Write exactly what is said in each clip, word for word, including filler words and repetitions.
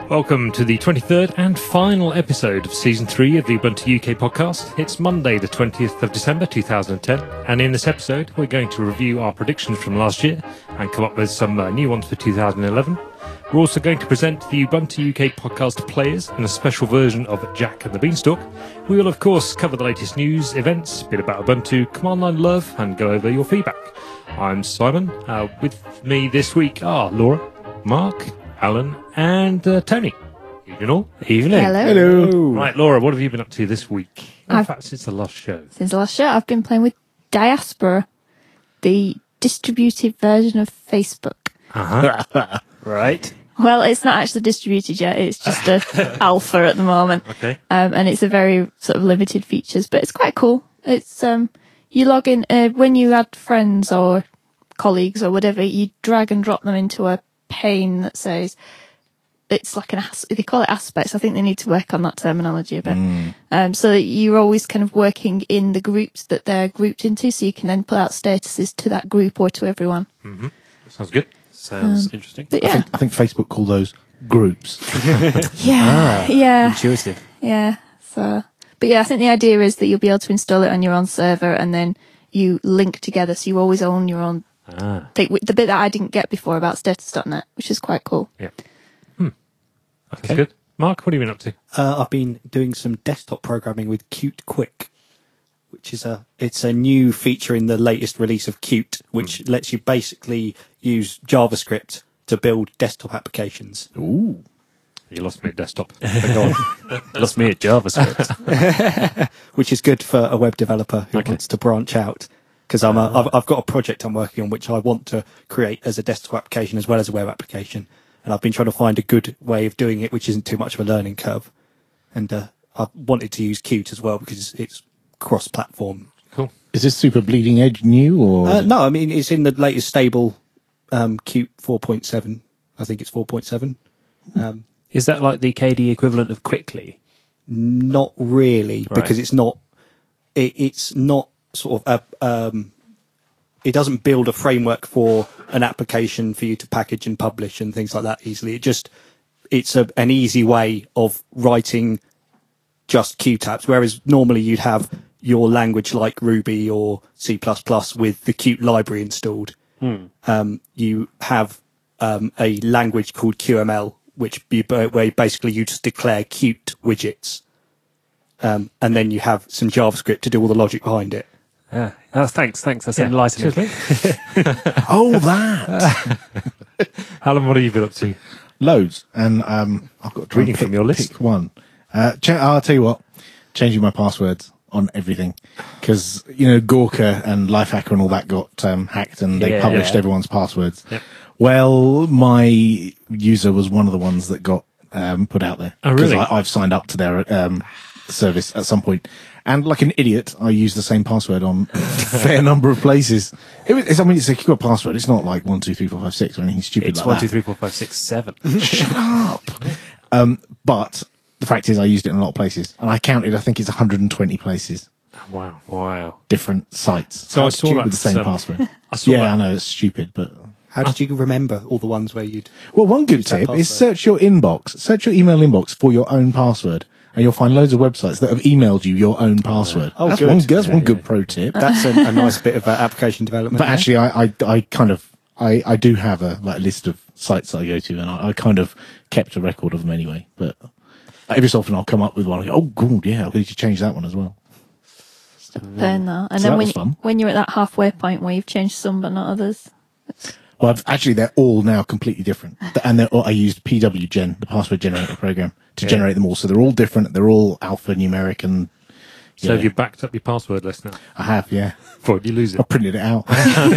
Welcome to the twenty-third and final episode of Season three of the Ubuntu U K podcast. It's Monday the twentieth of December two thousand ten, and in this episode we're going to review our predictions from last year and come up with some uh, new ones for two thousand eleven. We're also going to present the Ubuntu U K podcast players in a special version of Jack and the Beanstalk. We will of course cover the latest news, events, a bit about Ubuntu, command line love, and go over your feedback. I'm Simon. Uh, with me this week are Laura, Mark, Alan, and uh, Tony. Evening all. Evening. Hello. Hello. Right, Laura, what have you been up to this week? In I've- fact, since the last show. Since the last show, I've been playing with Diaspora, the distributed version of Facebook. Uh-huh. Right. Well, it's not actually distributed yet. It's just a alpha at the moment. Okay. Um, and it's a very sort of limited features, but it's quite cool. It's, um, you log in, uh, when you add friends or colleagues or whatever, you drag and drop them into a pane that says, it's like an, as- they call it aspects. I think they need to work on that terminology a bit. Mm. Um, so that you're always kind of working in the groups that they're grouped into, so you can then put out statuses to that group or to everyone. Mm-hmm. Sounds good. Sounds Um, interesting. But I yeah, think, I think Facebook call those groups. yeah, yeah, Intuitive. yeah. So, but yeah, I think the idea is that you'll be able to install it on your own server and then you link together, so you always own your own Ah. thing. The bit that I didn't get before about status dot net, which is quite cool. Yeah. Hmm. That's good. Mark, what have you been up to? Uh, I've been doing some desktop programming with Qt Quick, which is a it's a new feature in the latest release of Qt, which Mm. lets you basically use JavaScript to build desktop applications. Ooh. You lost me at desktop. Lost me at JavaScript. Which is good for a web developer who Okay. wants to branch out. Because I'm a, I've, I've got a project I'm working on which I want to create as a desktop application as well as a web application, and I've been trying to find a good way of doing it which isn't too much of a learning curve. And uh, I wanted to use Qt as well because it's cross-platform. Cool. Is this super bleeding edge new or? Uh, no, I mean, it's in the latest stable um, Qt four point seven. I think it's four point seven. Um, Is that like the K D equivalent of Quickly? not really, Right. because it's not. It, it's not sort of a. Um, it doesn't build a framework for an application for you to package and publish and things like that easily. It just it's a, an easy way of writing just Qt apps, whereas normally you'd have your language like Ruby or C plus plus with the Qt library installed. Um, you have um, a language called Q M L, which be, where basically you just declare Qt widgets, um, and then you have some JavaScript to do all the logic behind it. Yeah. Oh, thanks, thanks. That's Yeah. enlightening. Cheers, mate. Oh, that. Alan, what have you been up to? Loads. And um, I've got to try Reading and pick, from your list. pick one. Uh, cha- I'll tell you what, changing my passwords on everything. Because, you know, Gawker and Lifehacker and all that got um, hacked and they Yeah. published Yeah. everyone's passwords. Yep. Well, my user was one of the ones that got um, put out there. Oh, really? Because I've signed up to their um, service at some point. And like an idiot, I used the same password on a fair number of places. It was, it's, I mean, it's a secure password. It's not like one, two, three, four, five, six or anything stupid It's like one, that. two, three, four, five, six, seven. Shut up. Um, but the fact is I used it in a lot of places. And I counted, I think it's one hundred twenty places. Wow. Wow. Different sites. So I How saw stupid that, with the same um, password. I saw Yeah, that. I know, it's stupid, but... How did you remember all the ones where you'd? Well, one good Use that tip is password. search your inbox, search your email inbox for your own password, and you'll find loads of websites that have emailed you your own password. Oh, that's good. one, that's Yeah, one yeah. good pro tip. That's a, a nice bit of uh, application development. But there. actually, I, I, I kind of, I, I do have a like list of sites that I go to, and I, I kind of kept a record of them anyway. But every so often, I'll come up with one. And go, oh, good, yeah, we need to change that one as well. Burn that, and So then that when was you, fun. when you're at that halfway point where you've changed some but not others, Well, I've, actually, they're all now completely different, and they're all, I used P W Gen, the password generator program, to Yeah. generate them all. So they're all different. They're all alphanumeric, and So yeah, have you backed up your password list now? I have, yeah. Before you lose it? I printed it out.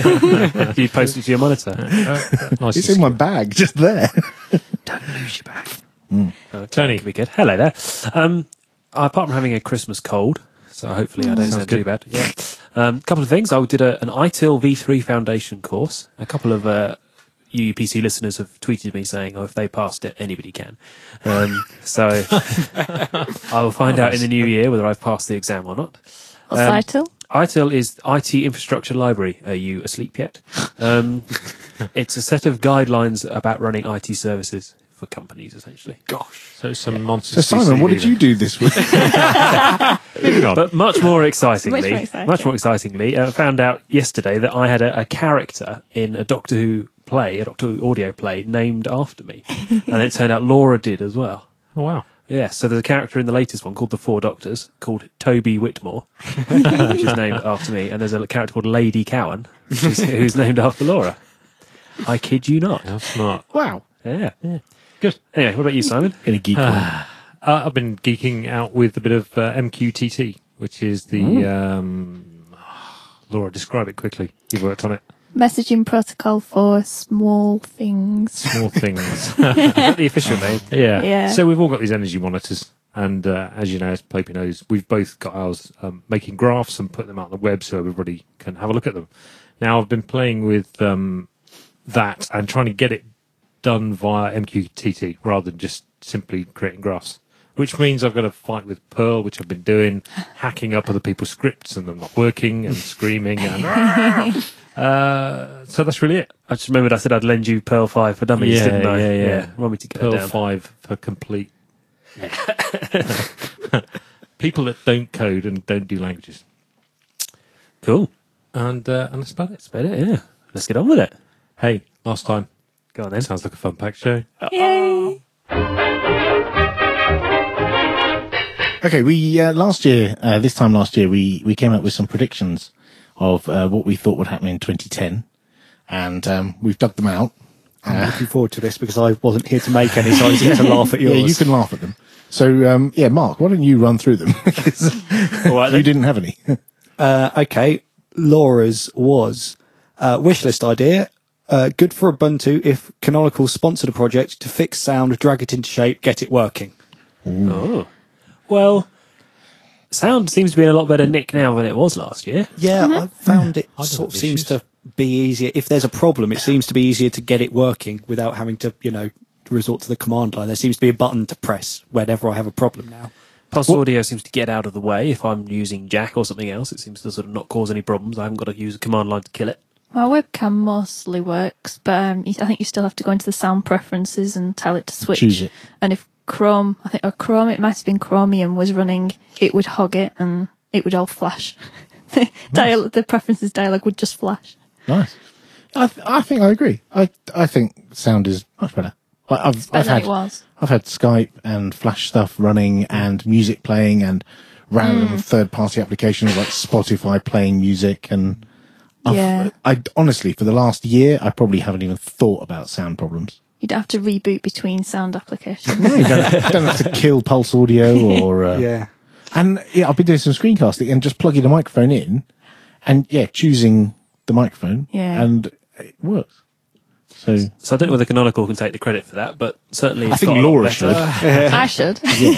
You post it to your monitor. Uh, nice. It's in my bag, just there. Don't lose your bag. Uh, Tony. Could be good. Hello there. Um, apart from having a Christmas cold, so hopefully I don't Sounds sound too good. bad. Yeah. A um, couple of things. I did a, an I T I L v three Foundation course. A couple of uh, U U P C listeners have tweeted me saying, "Oh, if they passed it, anybody can." Um, so I will find out in the new year whether I've passed the exam or not. what's Um, I T I L? I T I L is I T Infrastructure Library. Are you asleep yet? Um, it's a set of guidelines about running I T services for companies, essentially. Gosh. So some nonsense. So Simon, what did you do this week? Moving on. But much more excitingly, Much more exciting. much more excitingly, I uh, found out yesterday that I had a, a character in a Doctor Who play, a Doctor Who audio play, named after me, and it turned out Laura did as well. Oh, wow. Yeah, so there's a character in the latest one called The Four Doctors, called Toby Whitmore, which is named after me, and there's a character called Lady Cowan, which is, who's named after Laura. I kid you not. How smart. Wow. Yeah. Yeah. Good. Anyway, what about you, Simon? In a geek one. Uh, I've been geeking out with a bit of uh, M Q T T, which is the... Um, Laura, describe it quickly. You've worked on it. Messaging protocol for small things. Small things. Is that the official name? Yeah. Yeah. So we've all got these energy monitors. And uh, as you know, as Popey knows, we've both got ours um, making graphs and putting them out on the web so everybody can have a look at them. Now, I've been playing with um, that and trying to get it done via M Q T T rather than just simply creating graphs. Which means I've got to fight with Perl, which I've been doing, hacking up other people's scripts and them not working and screaming. And uh, so that's really it. I just remembered I said I'd lend you Pearl five for Dummies, Yeah, didn't I? yeah, yeah. Want me to get Perl it down. five for complete people that don't code and don't do languages. Cool. And uh, and that's about it. That's about it, yeah. Let's get on with it. Hey, last time. Go on then. Sounds like a fun packed show. Yay! Okay, we uh, last year, uh, this time last year, we, we came up with some predictions of uh, what we thought would happen in twenty ten, and um, we've dug them out. I'm looking forward to this because I wasn't here to make any, so I just get to laugh at yours. Yeah, you can laugh at them. So, um, yeah, Mark, why don't you run through them? Because All right, you then. didn't have any. Uh, okay, Laura's was uh, wishlist idea. Uh, good for Ubuntu if Canonical sponsored a project to fix sound, drag it into shape, get it working. Oh. Well, sound seems to be in a lot better nick now than it was last year. Yeah, I found it I don't sort of have seems issues. to be easier. If there's a problem, it seems to be easier to get it working without having to, you know, resort to the command line. There seems to be a button to press whenever I have a problem now. Pulse audio seems to get out of the way if I'm using Jack or something else. It seems to sort of not cause any problems. I haven't got to use a command line to kill it. My webcam mostly works, but um, I think you still have to go into the sound preferences and tell it to switch. Choose it. And if Chrome, I think, or Chrome, it might have been Chromium was running, it would hog it and it would all flash. the, dial- the preferences dialog would just flash. Nice. I, th- I think I agree. I I think sound is much better. I- I've Better I've than had it was. I've had Skype and Flash stuff running and music playing and random third party applications like Spotify playing music and I've- Yeah. I honestly for the last year I probably haven't even thought about sound problems. You'd have to reboot between sound applications. No, you don't, don't have to kill Pulse Audio or uh, Yeah. And yeah, I've been doing some screencasting and just plugging the microphone in and yeah, choosing the microphone Yeah. and it works. So So I don't know whether Canonical can take the credit for that, but certainly it's I think got a lot Laura better. should. I should.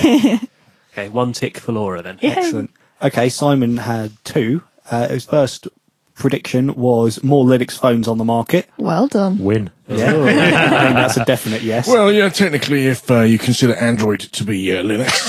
Okay, one tick for Laura then. Yeah. Excellent. Okay, Simon had two. Uh, his first prediction was more Linux phones on the market. Well done. Win. Yeah. I think that's a definite yes. Well, yeah, technically, if uh, you consider Android to be uh, Linux.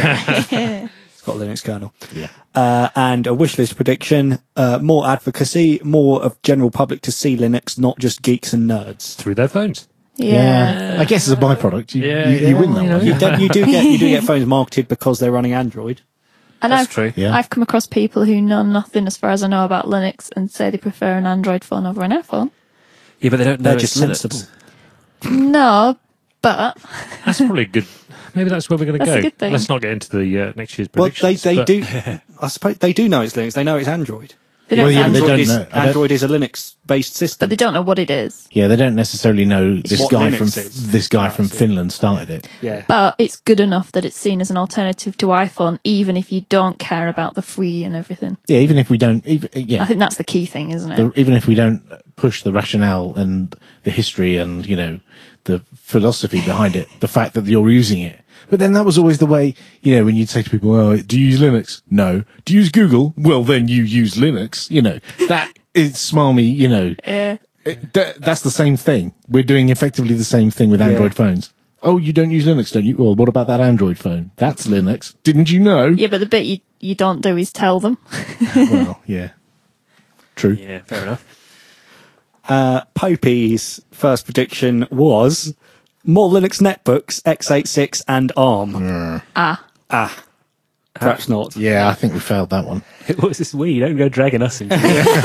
It's got a Linux kernel. Yeah. Uh, and a wishlist prediction, uh, more advocacy, more of general public to see Linux, not just geeks and nerds. Through their phones. Yeah. I guess as a byproduct, you, Yeah, you, you yeah, win that you know. one. You do, you do get you do get phones marketed because they're running Android. And That's I've, true. Yeah. I've come across people who know nothing as far as I know about Linux and say they prefer an Android phone over an iPhone. Yeah, but they don't know They're it's just Linux. sensible. No, but That's probably a good. Maybe that's where we're going to That's go. a good thing. Let's not get into the uh, next year's Well, they predictions. they but- do. I suppose they do know it's Linux. They know it's Android. they Well, don't, yeah, but they Android don't is know. I don't- Android is a Linux based but system. they don't know what it is. Yeah, they don't necessarily know this what guy Linux from is. this guy Ah, I from see. Finland started it. Yeah. But it's good enough that it's seen as an alternative to iPhone, even if you don't care about the free and everything. Yeah, even if we don't, even, I yeah, think that's the key thing, isn't it? the, even if we don't push the rationale and the history and you know the philosophy behind it, the fact that you're using it. But then that was always the way, you know, when you'd say to people, "Oh, do you use Linux?" No. Do you use Google? Well, then you use Linux. You know, that is smarmy. You know, Yeah. It, that, that's the same thing. We're doing effectively the same thing with Android phones. Oh, you don't use Linux, don't you? Well, what about that Android phone? That's Linux. Didn't you know? Yeah, but the bit you, you don't do is tell them. Well, yeah. True. Yeah, fair enough. Uh, Popey's first prediction was more Linux netbooks, x eighty-six and ARM. Ah. Ah, perhaps not. Yeah, I think we failed that one. What's this? We don't go dragging us into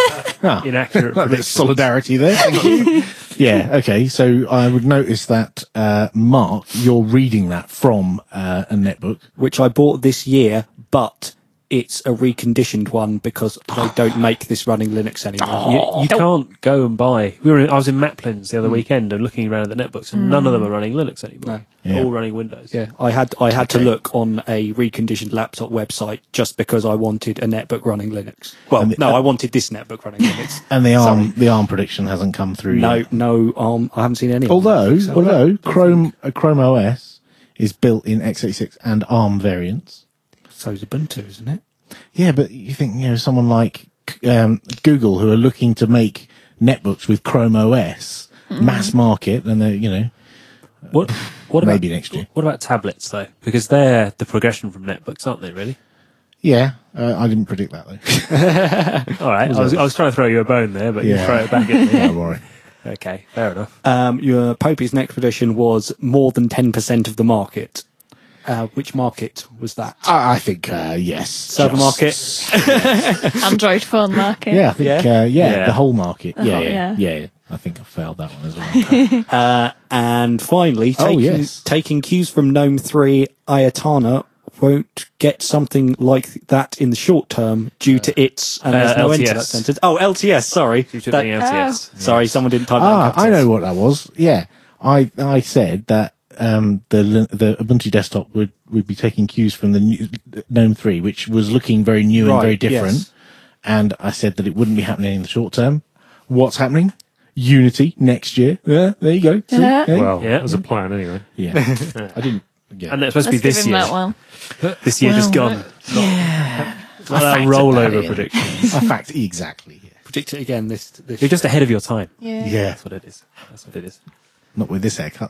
Ah, inaccurate a bit of predictions. solidarity there. Thank you. Yeah, okay. So I would notice that, uh, Mark, you're reading that from uh, a netbook. Which I bought this year, but it's a reconditioned one because they don't make this running Linux anymore. You, you can't go and buy. We were. In, I was in Maplins the other weekend and looking around at the netbooks, and none of them are running Linux anymore. No. Yeah. All running Windows. Yeah, I had I had to look on a reconditioned laptop website just because I wanted a netbook running Linux. Well, And the- no, I wanted this netbook running Linux. And the ARM, Sorry. the ARM prediction hasn't come through No, yet. no, um, I haven't seen any. Although, So- although Chrome, uh, Chrome O S is built in x eighty-six and ARM variants. so's Ubuntu, isn't it? Yeah, but you think, you know, someone like um, Google, who are looking to make netbooks with Chrome O S, mass market, and they're, you know, What? What about maybe next year. What about tablets though? Because they're the progression from netbooks, aren't they? Really? Yeah, uh, I didn't predict that though. All right. I was, I was trying to throw you a bone there, but you Yeah. throw it back at me. Don't worry. Okay, fair enough. Um, your Popey's next prediction was more than ten percent of the market. Uh, which market was that? I, I think, uh, yes. Server Just- Android phone market. Yeah, I think, Yeah? Uh, yeah, Yeah. the whole market. The yeah, whole- yeah, yeah. yeah, I think I failed that one as well. Uh, and finally, Oh, taking, yes. taking cues from GNOME three, Ayatana won't get something like that in the short term due to its, and there's Uh, no L end T to that S. sentence. Oh, L T S, sorry. You took That- the L T S. Sorry, someone didn't type that in Ah, I capitals. know what that was. Yeah, I I said that um, the Lin- the Ubuntu desktop would, would be taking cues from the new GNOME three, which was looking very new and Right, very different. yes. And I said that it wouldn't be happening in the short term. What's happening? Unity next year. Yeah, there you go. See? Yeah. Yeah. Well, Yeah. that was a plan anyway. yeah. I didn't. Yeah. And it's supposed Let's to be give this him year. that one. This year just Well, gone. Yeah. Not a factored that rollover in. prediction. I fact exactly. Yeah. Predict it again this, this You're just ahead of your time. Yeah. Yeah. That's what it is. That's what it is. Not with this haircut.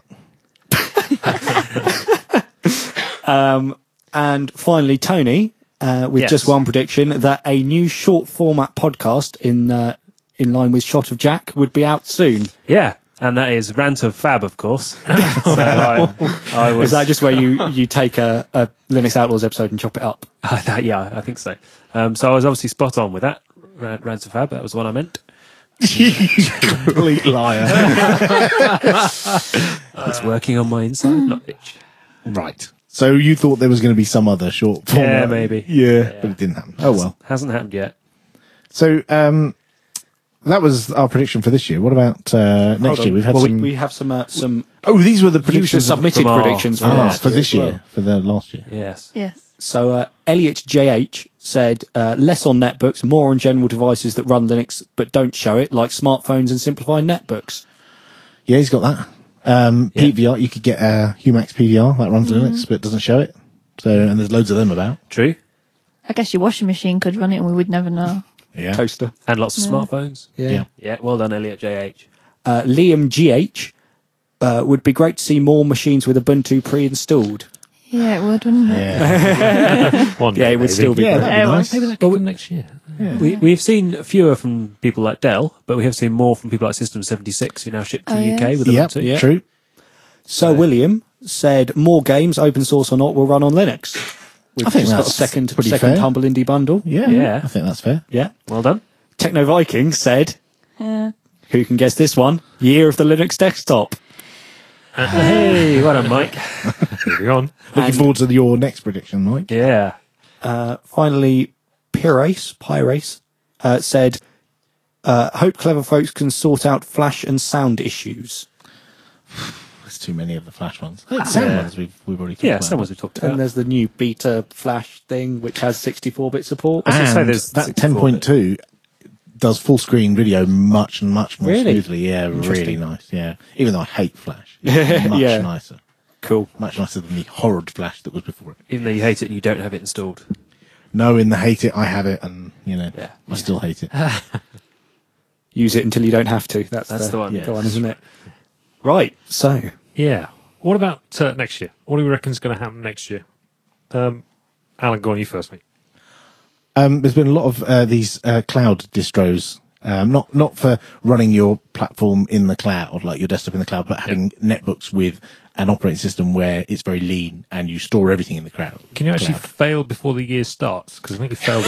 Um, and finally, Tony, uh, with Yes. just one prediction that a new short format podcast in uh, in line with Shot of Jack would be out soon. Yeah. And that is Rant of Fab, of course. so I, I was, Is that just where you, you take a, a Linux Outlaws episode and chop it up? yeah, I think so. Um, so I was obviously spot on with that. Rant, Rant of Fab, that was the one I meant. Complete liar. It's working on my inside knowledge. Right. So you thought there was going to be some other short form? Yeah, maybe. Yeah, but it didn't happen. Oh well. Hasn't happened yet. So um, that was our prediction for this year. What about uh, next year? We've had well, some. we, we have some uh, some oh, these were the user predictions of- submitted from our- predictions Ah, from last for year this as well. year, for the last year. Yes. Yes. So uh, Elliot J H said uh, less on netbooks, more on general devices that run Linux but don't show it, like smartphones and simplified netbooks. Yeah, he's got that. Um, Yeah. P V R, you could get a Humax P V R that runs Linux but doesn't show it. So, and there's loads of them about. True. I guess your washing machine could run it and we would never know. Yeah. Toaster. And lots of smartphones. Yeah. Yeah, well done, Elliot J H. Uh, Liam G H uh, would be great to see more machines with Ubuntu pre-installed. Yeah, it would, wouldn't it? Yeah. One Yeah, day, it would maybe. still be Yeah, great. that'd be Yeah, well, nice. Maybe that could come next year. We, we've seen fewer from people like Dell, but we have seen more from people like System seventy-six, who now ship to Oh, the U K yes. with Yep, Ubuntu. Yeah. true. Sir William said more games, open source or not, will run on Linux. We've I think just got a that's second, pretty second fair. humble indie bundle. Yeah, Yeah. I think that's fair. Yeah. Well done. Techno Viking said, Yeah. who can guess this one? Year of the Linux desktop. Hey, well done, Mike. Moving on. Looking And- forward to your next prediction, Mike. Yeah. Uh, finally, Pirace, Pirace uh, said, uh, hope clever folks can sort out flash and sound issues. There's too many of the Flash ones. Hey, sound Yeah. ones we've, we've already talked Yeah, about. some ones we talked And about. there's the new beta flash thing, which has sixty-four bit support. was gonna say And there's that sixty-four ten point two does full screen video much, much more Really? smoothly. Yeah, really Interesting. nice. Yeah. Even though I hate Flash. It's much Yeah. nicer. Cool. Much nicer than the horrid Flash that was before it. Even though you hate it and you don't have it installed. No, in the hate it, I have it, and, you know, Yeah. I still hate it. Use it until you don't have to. That's, That's the one, The yeah. one, isn't it? Right. So, Yeah. What about uh, next year? What do we reckon is going to happen next year? Um, Alan, go on you first, mate. Um, there's been a lot of uh, these uh, cloud distros Um, not not for running your platform in the cloud, like your desktop in the cloud, but having netbooks with an operating system where it's very lean and you store everything in the cloud. Can you actually cloud. fail before the year starts? Because I think you failed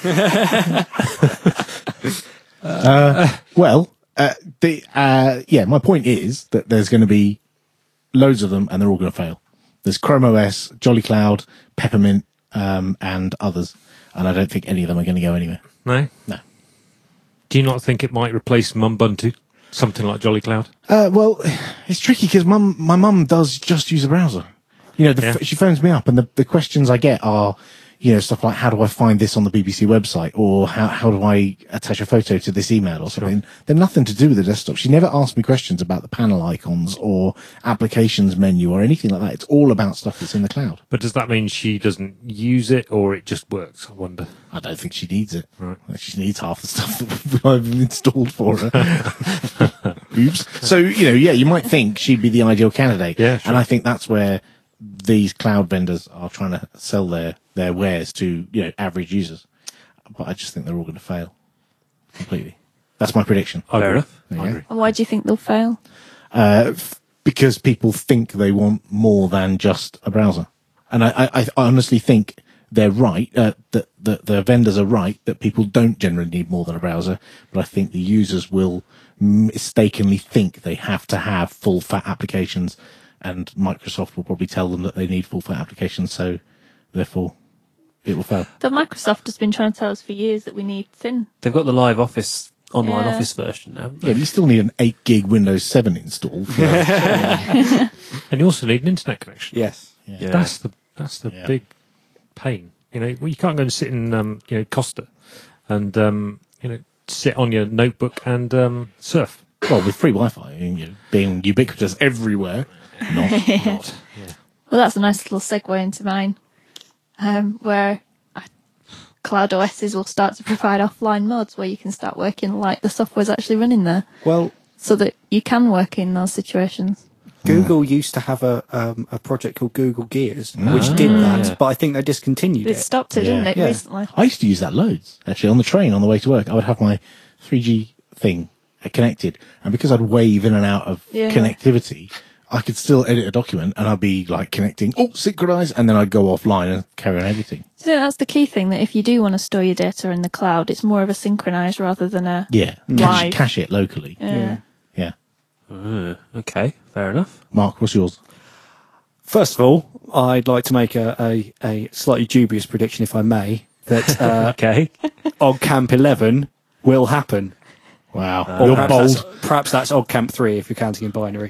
already. uh, well, uh, the uh, yeah, my point is that there's going to be loads of them, and they're all going to fail. There's Chrome O S, Jolly Cloud, Peppermint, um, and others, and I don't think any of them are going to go anywhere. No? No. Do you not think it might replace Mubuntu? Something like Jolly Cloud? Uh, well, it's tricky because mum, my mum does just use a browser. You know, the, Yeah. she phones me up, and the, the questions I get are, you know, stuff like, how do I find this on the B B C website? Or how, how do I attach a photo to this email or something? They're nothing to do with the desktop. She never asked me questions about the panel icons or applications menu or anything like that. It's all about stuff that's in the cloud. But does that mean she doesn't use it or it just works? I wonder. I don't think she needs it. Right. She needs half the stuff that I've installed for her. Oops. So, you know, yeah, you might think she'd be the ideal candidate. Yeah, sure. And I think that's where these cloud vendors are trying to sell their, their wares to, you know, average users. But I just think they're all going to fail completely. That's my prediction. I Fair agree. enough. There you I go. agree. And why do you think they'll fail? Uh, f- because people think they want more than just a browser. And I, I, I honestly think they're right, uh, that, that the vendors are right, that people don't generally need more than a browser, but I think the users will mistakenly think they have to have full fat applications, and Microsoft will probably tell them that they need full fat applications, so therefore it will fail. But Microsoft has been trying to tell us for years that we need thin. They've got the live office, online Yeah. office version now. haven't Yeah, they? but you still need an eight gig Windows seven installed. For, And you also need an internet connection. Yes. Yeah. That's the that's the Yeah. big pain. You know, well, you can't go and sit in um, you know Costa and um, you know sit on your notebook and um, surf. well, with free Wi-Fi, you know, being ubiquitous everywhere. Not. Not. Yeah. Well, that's a nice little segue into mine, um, where I, Cloud O Ss will start to provide offline modes where you can start working like the software's actually running there, Well, so that you can work in those situations. Google used to have a um, a project called Google Gears, which did that, Yeah. but I think they discontinued It it. stopped it, Yeah. didn't it, Yeah. recently? I used to use that loads, actually, on the train on the way to work. I would have my three G thing connected, and because I'd wave in and out of Yeah. connectivity, I could still edit a document, and I'd be like connecting, oh, synchronize, and then I'd go offline and carry on editing. So that's the key thing, that if you do want to store your data in the cloud, it's more of a synchronized rather than a... Yeah, Live. cache, cache it locally. Yeah. Yeah. Uh, okay, fair enough. Mark, what's yours? First of all, I'd like to make a, a, a slightly dubious prediction, if I may, that uh, Okay. OggCamp eleven will happen. Wow, Or you're perhaps bold. That's, perhaps that's OggCamp three if you're counting in binary.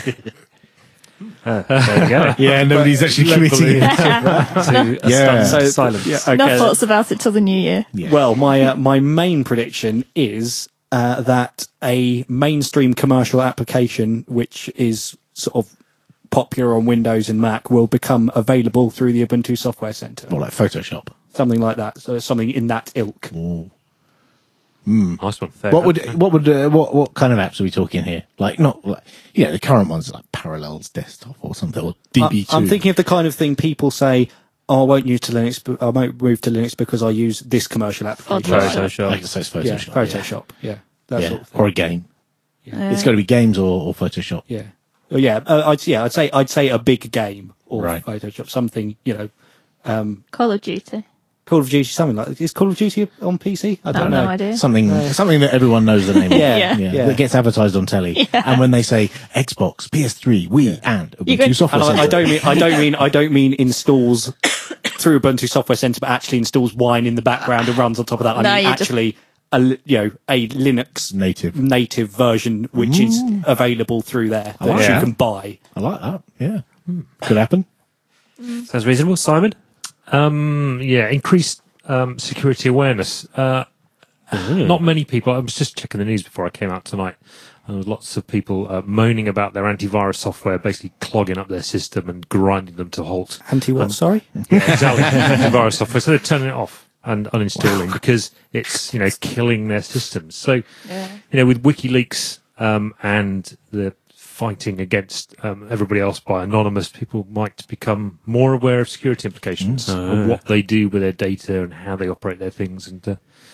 Uh, there you go. Yeah, nobody's actually committing it. to a Yeah. stunned So- silence. yeah, okay. No thoughts about it till the new year. Yeah. Well, my uh, my main prediction is uh, that a mainstream commercial application, which is sort of popular on Windows and Mac, will become available through the Ubuntu Software Center. More like Photoshop. Something like that. So something in that ilk. Nice one. Fair What enough. would what would uh, what what kind of apps are we talking here? Like not like you know the current ones like Parallels Desktop or something or D B two. I- I'm thinking of the kind of thing people say, oh, I won't use to Linux, but I won't move to Linux because I use this commercial application. Photoshop. Like, so it's Photoshop. Yeah, Photoshop. Yeah, that Yeah. sort of thing. Or a game. Yeah. It's got to be games or, or Photoshop. Yeah. Oh, yeah. Uh, I'd yeah. I'd say I'd say a big game or Right. Photoshop, something you know, um, Call of Duty. Call of Duty, something like is Call of Duty on P C? I I don't have know. no idea. Something something that everyone knows the name of. Yeah, Yeah. yeah, yeah. That gets advertised on telly. And when they say Xbox, P S three, Wii, and You're Ubuntu going- Software And I, I Center. don't mean I don't mean I don't mean installs through Ubuntu Software Center, but actually installs Wine in the background and runs on top of that. I No, mean you just- actually a li- you know a Linux Native. native version which is available through there that like you that. can buy. I like that. Yeah. Could happen. Sounds reasonable. Simon? Um, yeah, increased um, security awareness. Uh, not many people. I was just checking the news before I came out tonight. And there was lots of people uh, moaning about their antivirus software basically clogging up their system and grinding them to a halt. Anti what? Sorry. Yeah, exactly. Antivirus software. So they're turning it off and uninstalling because it's, you know, killing their systems. So, Yeah. you know, with WikiLeaks um, and the fighting against um, everybody else by Anonymous, people might become more aware of security implications Mm. of what they do with their data and how they operate their things. And uh,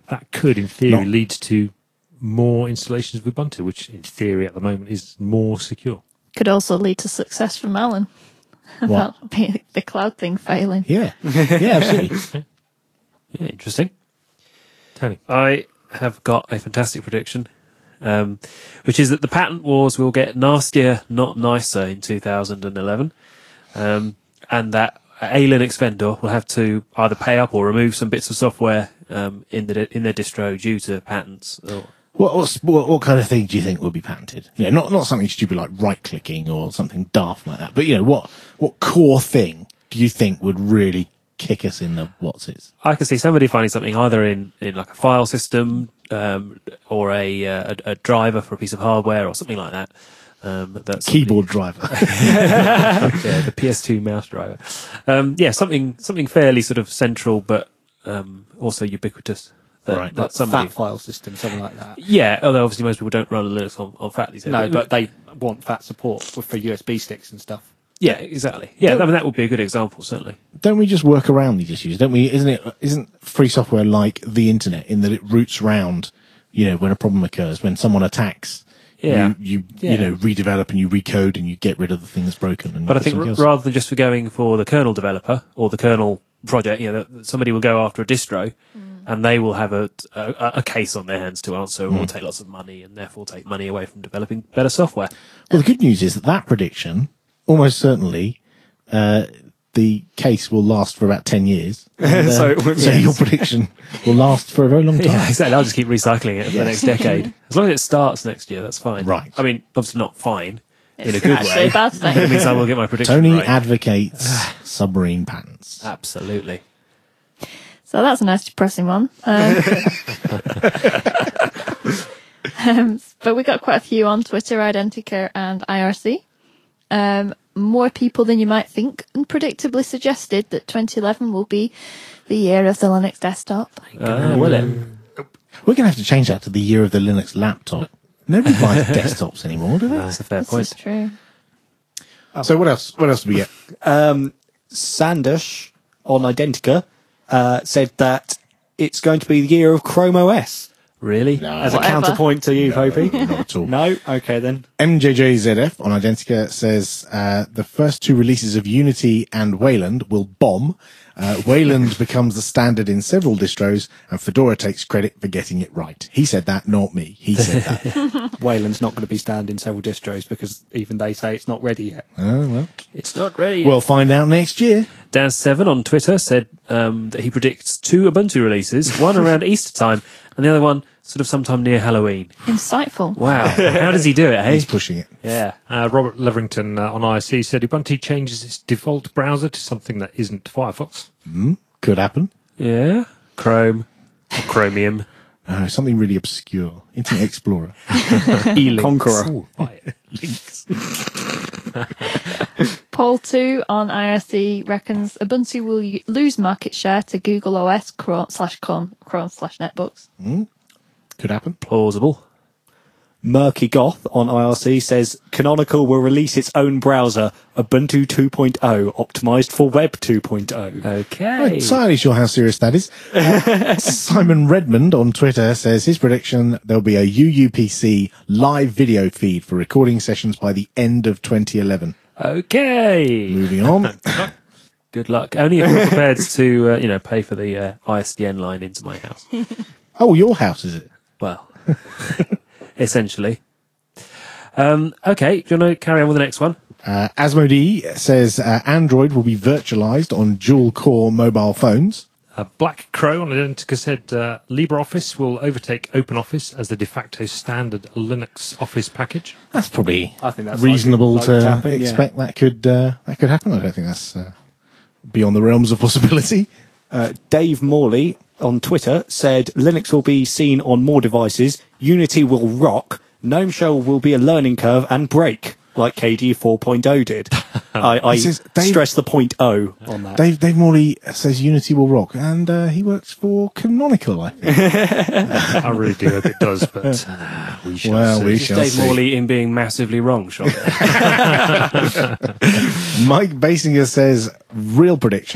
that could, in theory, Not- lead to more installations of Ubuntu, which in theory at the moment is more secure. Could also lead to success from Alan What? about the the cloud thing failing. Yeah. Yeah, absolutely. Yeah, interesting. Tony. I have got a fantastic prediction, um, which is that the patent wars will get nastier, not nicer in two thousand eleven, um, and that a Linux vendor will have to either pay up or remove some bits of software um, in the in their distro due to patents. Or, What, what's, what what kind of thing do you think will be patented? Yeah, not not something stupid like right clicking or something daft like that. But you know, what what core thing do you think would really kick us in the what's it? I can see somebody finding something either in, in like a file system um, or a, uh, a a driver for a piece of hardware or something like that. Um, that's Keyboard driver. yeah, the P S two mouse driver. Um, yeah, something something fairly sort of central, but um, also ubiquitous. That, Right. that Like somebody, fat file system, something like that. yeah, although obviously most people don't run Linux on, on fat these days. No, but they want fat support for for U S B sticks and stuff. yeah, exactly. Yeah, I mean, that would be a good example, certainly. Don't we just work around these issues? Don't we? Isn't it? Isn't free software like the internet in that it roots round, you know, when a problem occurs, when someone attacks, Yeah. you you, Yeah. you know redevelop and you recode and you get rid of the thing that's broken. And But I put think something r- else. rather than just for going for the kernel developer or the kernel project, you know, that- that somebody will go after a distro and they will have a, a, a case on their hands to answer or take lots of money and therefore take money away from developing better software. Well, the good news is that that prediction almost certainly uh, the case will last for about ten years. And, uh, So- so yes. your prediction will last for a very long time. Yeah, exactly. I'll just keep recycling it for the next decade. As long as it starts next year, that's fine. Right. I mean, obviously not fine in a It's good actually way. a bad It thing. means I will get my prediction Tony right. advocates submarine patents. Absolutely. So that's a nice depressing one. Um, um, but we got quite a few on Twitter, Identica and I R C. Um, more people than you might think unpredictably suggested that twenty eleven will be the year of the Linux desktop. Uh, will it? We're going to have to change that to the year of the Linux laptop. Nobody buys desktops anymore, do they? That's a fair This point. is true. So what else? What else do we get? Um, Sandish on Identica uh, said that it's going to be the year of Chrome O S. Really? As a Whatever. counterpoint to you, Popey? Not at all. No? Okay then. M J J Z F on Identica says uh, the first two releases of Unity and Wayland will bomb. Uh, Wayland becomes the standard in several distros, and Fedora takes credit for getting it right. He said that, not me. He said that. Wayland's not going to be standing several distros because even they say it's not ready yet. Oh, well. It's not ready. We'll find out next year. Dan Seven on Twitter said um, that he predicts two Ubuntu releases, one around Easter time and the other one sort of sometime near Halloween. Insightful. Wow. How does he do it, hey? He's pushing it. Yeah. Uh, Robert Leverington uh, on I R C said Ubuntu changes its default browser to something that isn't Firefox. Could happen. Yeah. Chrome. Or Chromium. Uh, something really obscure. Internet Explorer. Conqueror. Ooh, right. Paul two on I R C reckons Ubuntu will y- lose market share to Google O S, Chrome slash Chrome, Chrome slash Netbooks. Could happen. Plausible. Murky Goth on I R C says Canonical will release its own browser, Ubuntu two point oh, optimized for Web two point oh. I'm Okay. entirely sure how serious that is. Uh, Simon Redmond on Twitter says his prediction there'll be a U U P C live video feed for recording sessions by the end of twenty eleven. Okay. Moving on. Good luck. Only if you're prepared to, uh, you know, pay for the uh, I S D N line into my house. Oh, your house, is it? Well, essentially. Um, okay, do you want to carry on with the next one? Uh, Asmodee says uh, Android will be virtualized on dual-core mobile phones. Uh, Black Crow on Identica said uh, LibreOffice will overtake OpenOffice as the de facto standard Linux Office package. That's probably I think that's reasonable likely- to likely to happen, yeah. expect that could uh, that could happen. I don't think that's uh, beyond the realms of possibility. Uh, Dave Morley on Twitter said Linux will be seen on more devices, Unity will rock, GNOME Shell will be a learning curve and break, like K D four point oh did. I, I This is Dave- stress the point O on that. Dave Dave Morley says Unity will rock, and uh, he works for Canonical. I think. I really do hope it does, but uh, we shall Well, see. we Is shall Dave see. Morley in being massively wrong, Sean? Mike Basinger says real prediction: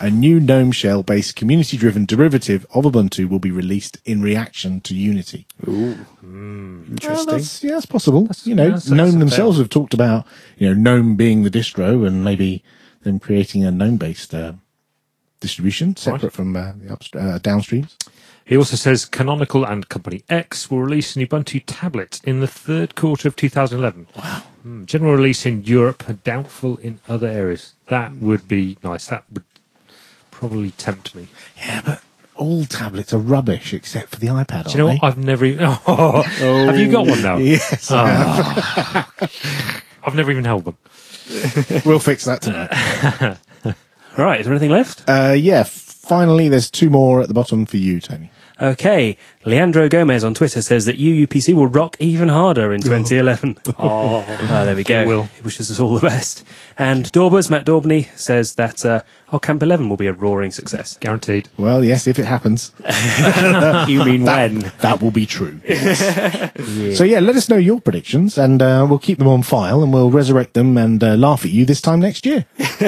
A new GNOME shell-based community-driven derivative of Ubuntu will be released in reaction to Unity. Ooh, Well, interesting. that's, yeah, that's possible. you know, yeah, that's- GNOME that's themselves fair. have talked about, you know, GNOME being the distro and maybe them creating a GNOME-based uh, distribution separate Right. from uh, the upst- uh, downstreams. He also says Canonical and Company X will release an Ubuntu tablet in the third quarter of two thousand eleven. Wow. Mm, general release in Europe, doubtful in other areas. That would be nice. That would probably tempt me. Yeah, but all tablets are rubbish except for the iPad, Do you know what? I've never even... Oh, have you got one now? Yes, I have. I've never even held them. We'll fix that tonight. Right, is there anything left? Uh, yeah, finally, there's two more at the bottom for you, Tony. Okay, Leandro Gomez on Twitter says that U U P C will rock even harder in twenty eleven. Oh, there we go. It will. He wishes us all the best. And Daubers, Matt Daubney, says that uh, oh, Camp eleven will be a roaring success. Guaranteed. Well, yes, if it happens, You mean when? that will be true. So, yeah, let us know your predictions, and uh, we'll keep them on file, and we'll resurrect them and uh, laugh at you this time next year.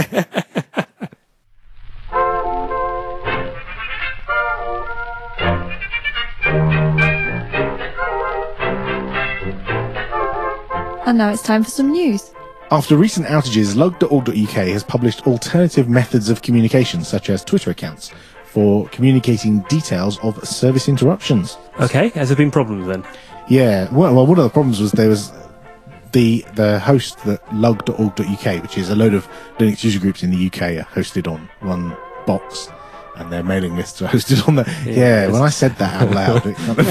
And now it's time for some news. After recent outages, lug dot org dot U K has published alternative methods of communication, such as Twitter accounts, for communicating details of service interruptions. Okay, has there been problems then? Yeah, well, well one of the problems was there was the the host that lug dot org dot U K, which is a load of Linux user groups in the U K, are hosted on one box, and their mailing lists are hosted on the. Yeah, Yeah, when I said that out loud, it, kind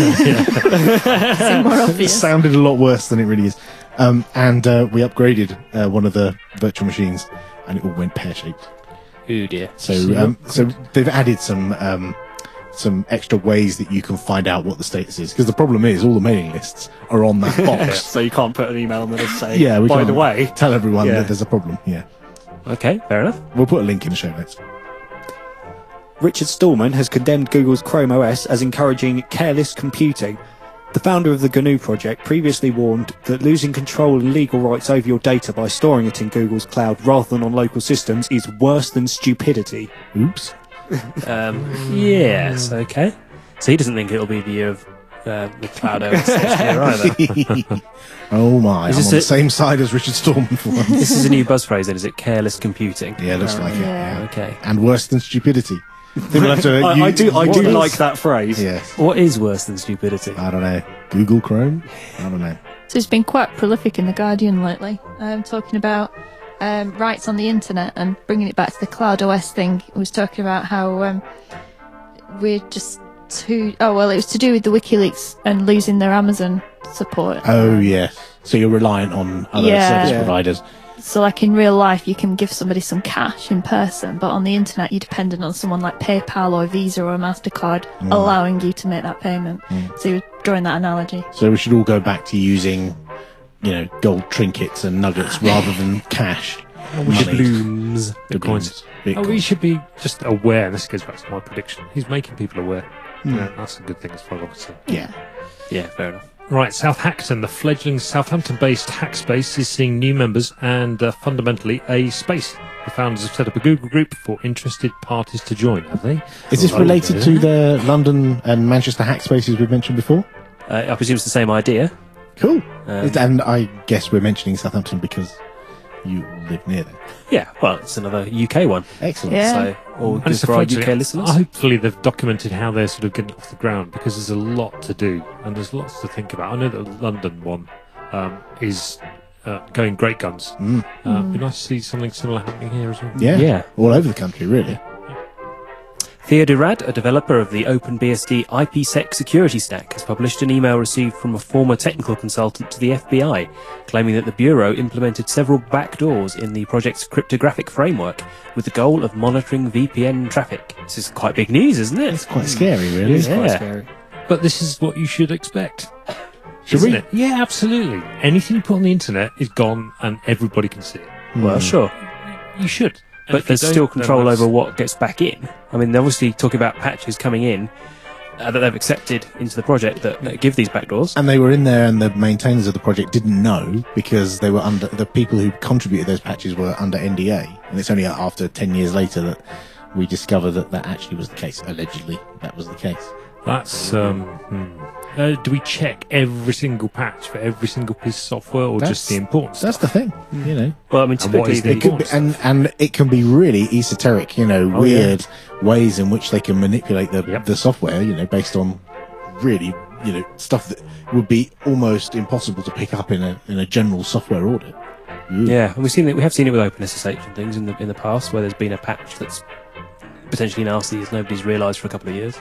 of, Seem more it obvious. sounded a lot worse than it really is. Um, and uh, we upgraded uh, one of the virtual machines, and it all went pear-shaped. Oh dear. So, um, so they've added some um, some extra ways that you can find out what the status is. Because the problem is, all the mailing lists are on that box. So you can't put an email on there and say, Yeah, we by can't the way, tell everyone Yeah. that there's a problem. Yeah, Okay, fair enough. we'll put a link in the show notes. Richard Stallman has condemned Google's Chrome O S as encouraging careless computing. The founder of the G N U project previously warned that losing control and legal rights over your data by storing it in Google's cloud rather than on local systems is worse than stupidity. Oops. Um, yes, okay. So he doesn't think it'll be the year of uh, the Cloud O S next year either. Oh my! Is I'm this on the it? same side as Richard Stallman for once. This is a new buzz phrase then, is it? Careless computing. Yeah, looks like it. Yeah. Yeah. Okay. And worse than stupidity. Think we'll have to, I, I do, I what do is- like that phrase. Yes. What is worse than stupidity? I don't know. Google Chrome. I don't know. So it's been quite prolific in The Guardian lately, um, talking about um, rights on the internet and bringing it back to the Cloud O S thing. It was talking about how um, we're just too... Oh, well, it was to do with the WikiLeaks and losing their Amazon support. Oh yes. So you're reliant on other Yeah. service Yeah. providers. So, like, in real life, you can give somebody some cash in person, but on the internet, you're dependent on someone like PayPal or Visa or MasterCard allowing you to make that payment. So you're drawing that analogy. So we should all go back to using, you know, gold trinkets and nuggets rather than cash. Money. Blooms. Doubloons. Oh, we Bitcoin. should be just aware, and this goes back to my prediction. He's making people aware. Yeah, that's a good thing as far as I'm concerned. Yeah. Yeah, fair enough. Right, Southampton, the fledgling Southampton-based Hackspace is seeing new members and uh, fundamentally a space. The founders have set up a Google group for interested parties to join, have they? Is this Oh, related yeah. to the London and Manchester hackspaces we've mentioned before? Uh, I presume it's the same idea. Cool. Um, And I guess we're mentioning Southampton because you live near there. Yeah, well, it's another U K one. Excellent. Yeah. So, all And good it's a for our fledgling. U K listeners. Hopefully they've documented how they're sort of getting off the ground because there's a lot to do and there's lots to think about. I know that the London one um, is uh, going great guns. Mm. Uh, It'd be nice to see something similar happening here as well. Yeah. Yeah. All over the country, really. Theodor Rad, a developer of the OpenBSD IPsec security stack, has published an email received from a former technical consultant to the F B I, claiming that the Bureau implemented several backdoors in the project's cryptographic framework with the goal of monitoring V P N traffic. This is quite big news, isn't It's it? quite scary, really. It's quite Yeah. scary. But this is what you should expect. Should isn't we? it? Yeah, absolutely. Anything you put on the internet is gone and everybody can see it. Well, sure. You should. And But if you there's don't, still then control that's- over what gets back in. I mean, they're obviously talking about patches coming in. uh, that they've accepted into the project that, that give these backdoors. And they were in there, and the maintainers of the project didn't know because they were under the people who contributed those patches were under N D A, and it's only after ten years later that we discovered that that actually was the case. Allegedly, that was the case. That's um. Hmm. Uh, do we check every single patch for every single piece of software, or That's- just the important That's stuff? the thing, you know. Well, I mean, And what typically is the- the, It could be, and and it can be really esoteric, you know, Oh, yeah. weird ways in which they can manipulate the Yep. the software, you know, based on really, you know, stuff that would be almost impossible to pick up in a in a general software audit. Ooh. yeah, and we've seen it. We have seen it with OpenSSH and things in the in the past, where there's been a patch that's potentially nasty as nobody's realised for a couple of years.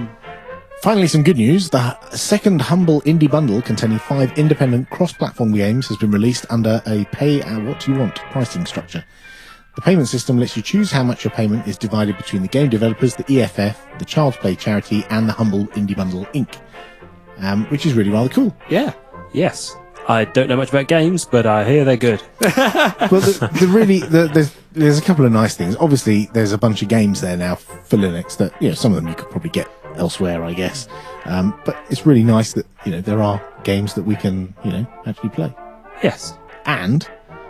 Finally, some good news. The second Humble Indie Bundle containing five independent cross-platform games has been released under a pay at what you want pricing structure. The payment system lets you choose how much your payment is divided between the game developers, the E F F, the Child's Play charity, and the Humble Indie Bundle Incorporated. Um, which is really rather cool. Yeah. Yes, I don't know much about games, but I hear they're good. Well, the, the really, the, there's there's a couple of nice things. Obviously, there's a bunch of games there now for Linux that, you know, some of them you could probably get elsewhere, I guess. Um, but it's really nice that, you know, there are games that we can, you know, actually play. Yes. And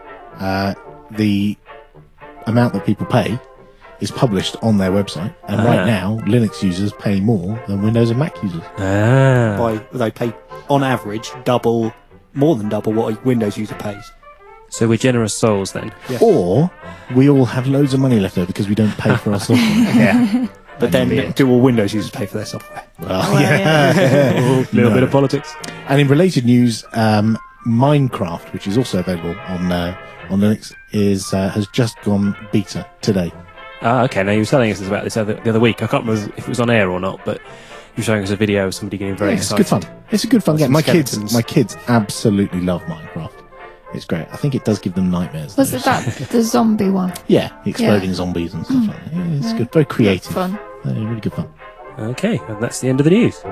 uh, the amount that people pay is published on their website. And Ah. right now, Linux users pay more than Windows and Mac users. Ah. By they pay on average double, more than double what a Windows user pays. So we're generous souls then. Or we all have loads of money left over because we don't pay for our software. Yeah. But then, do all Windows users pay for their software? Well, yeah. A little No. bit of politics. And in related news, um, Minecraft, which is also available on uh, on Linux, is uh, has just gone beta today. Ah, okay. Now you were telling us about this other, the other week. I can't remember if it was on air or not, but you were showing us a video of somebody getting very Yeah, it's excited. good fun. It's a good fun game. Some My kids, skeletons. my kids absolutely love Minecraft. It's great. I think it does give them nightmares. Was though. it that the zombie one? Yeah, exploding Yeah. zombies and stuff like that. Yeah, it's good. Very creative. Fun. Yeah, really good fun. Okay, and that's the end of the news.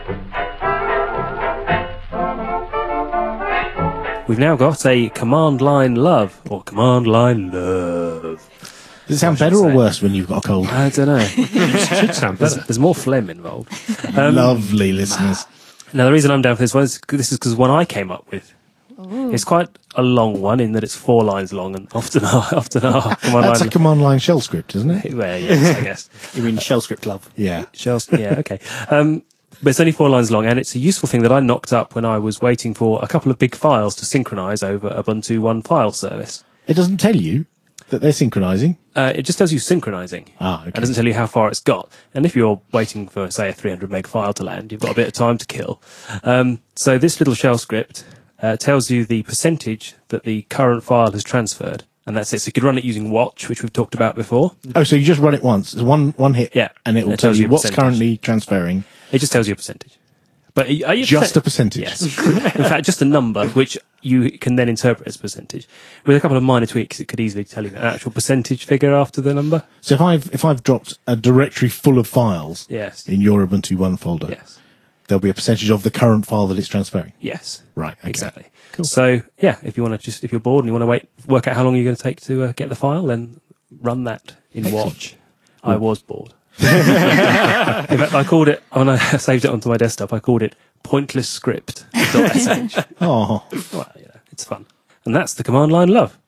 We've now got a command line love, or command line love. Does it sound I should better or say. worse when you've got a cold? I don't know. It should sound There's, better. there's more phlegm involved. Um, Lovely listeners. Now, the reason I'm down for this one is this is because one I came up with. It's quite a long one in that it's four lines long, and often are, often are command That's a line. command line shell script, isn't it? Well, yes, I guess. You mean shell script love? Yeah. Shells, yeah, okay. Um, but it's only four lines long, and it's a useful thing that I knocked up when I was waiting for a couple of big files to synchronize over Ubuntu One file service. It doesn't tell you that they're synchronizing. Uh, it just tells you synchronizing. Ah, okay. It doesn't tell you how far it's got. And if you're waiting for, say, a three hundred meg file to land, you've got a bit of time to kill. Um, so this little shell script uh, tells you the percentage that the current file has transferred. And that's it. So you could run it using Watch, which we've talked about before. Oh, so you just run it once. It's one one hit. Yeah. And it will It tell tells you you what's percentage. currently transferring. It just tells you a percentage. But are you, are you Just a percent- percentage. Yes. In fact, just a number, which you can then interpret as percentage. With a couple of minor tweaks, it could easily tell you an actual percentage figure after the number. So if I've if I've dropped a directory full of files Yes. in your Ubuntu One folder, Yes. there'll be a percentage of the current file that it's transferring. Yes. Right. Okay. Exactly. Cool. So yeah, if you want to just if you're bored and you want to wait, work out how long you're going to take to uh, get the file, then run that in Excellent. Watch. I was bored. In fact, I called it when I saved it onto my desktop. I called it pointless script dot s h. Oh, Well, you know, it's fun, and that's the command line love.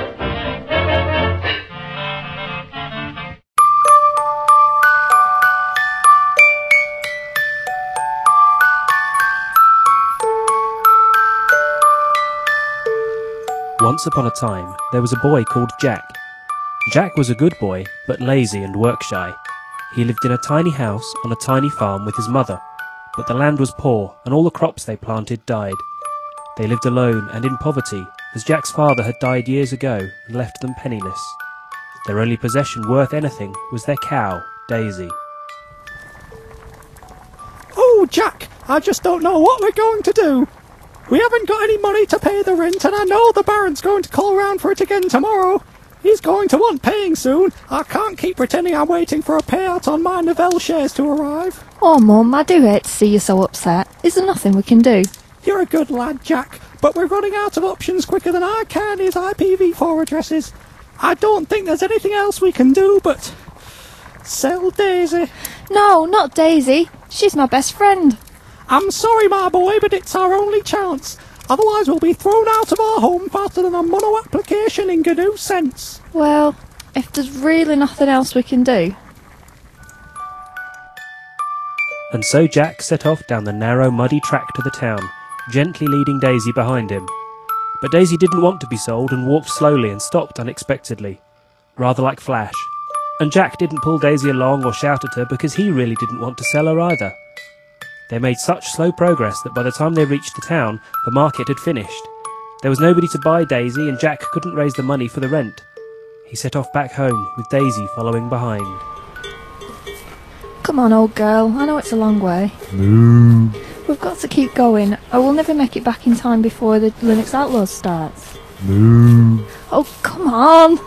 Once upon a time, there was a boy called Jack. Jack was a good boy, but lazy and work-shy. He lived in a tiny house on a tiny farm with his mother, but the land was poor and all the crops they planted died. They lived alone and in poverty, as Jack's father had died years ago and left them penniless. Their only possession worth anything was their cow, Daisy. Oh, Jack, I just don't know what we're going to do. We haven't got any money to pay the rent, and I know the Baron's going to call round for it again tomorrow. He's going to want paying soon. I can't keep pretending I'm waiting for a payout on my Novell shares to arrive. Oh, Mum, I do hate to see you so upset. Is there nothing we can do? You're a good lad, Jack, but we're running out of options quicker than I can is I P v four addresses. I don't think there's anything else we can do but sell Daisy. No, not Daisy. She's my best friend. I'm sorry, my boy, but it's our only chance. Otherwise we'll be thrown out of our home faster than a mono application in Gnu sense. Well, if there's really nothing else we can do. And so Jack set off down the narrow, muddy track to the town, gently leading Daisy behind him. But Daisy didn't want to be sold and walked slowly and stopped unexpectedly, rather like Flash. And Jack didn't pull Daisy along or shout at her because he really didn't want to sell her either. They made such slow progress that by the time they reached the town, the market had finished. There was nobody to buy Daisy and Jack couldn't raise the money for the rent. He set off back home, with Daisy following behind. Come on, old girl. I know it's a long way. Moo. We've got to keep going, or we'll never make it back in time before the Linux Outlaws starts. Moo. Oh, come on!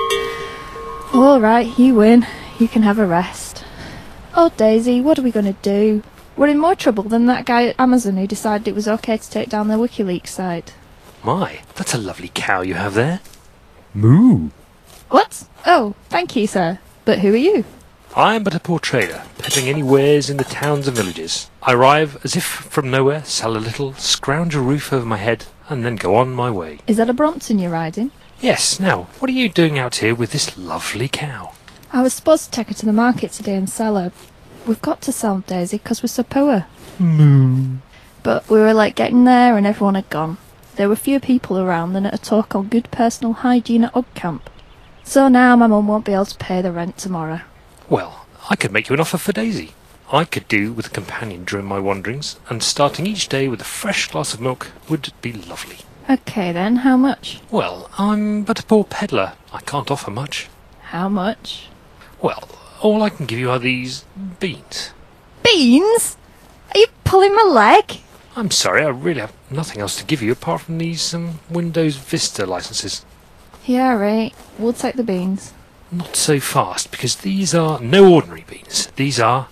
All right, you win. You can have a rest. Oh, Daisy, what are we going to do? We're in more trouble than that guy at Amazon who decided it was okay to take down their WikiLeaks site. My, that's a lovely cow you have there. Moo. What? Oh, thank you, sir. But who are you? I am but a poor trader, peddling any wares in the towns and villages. I arrive as if from nowhere, sell a little, scrounge a roof over my head, and then go on my way. Is that a Brompton you're riding? Yes, now, what are you doing out here with this lovely cow? I was supposed to take her to the market today and sell her. We've got to sell Daisy because we're so poor. Moo. But we were late getting there and everyone had gone. There were fewer people around than at a talk on good personal hygiene at Ugcamp. So now my mum won't be able to pay the rent tomorrow. Well, I could make you an offer for Daisy. I could do with a companion during my wanderings, and starting each day with a fresh glass of milk would be lovely. Okay then, how much? Well, I'm but a poor peddler. I can't offer much. How much? Well, all I can give you are these beans. Beans? Are you pulling my leg? I'm sorry, I really have nothing else to give you apart from these um, Windows Vista licenses. Yeah, right. We'll take the beans. Not so fast, because these are no ordinary beans. These are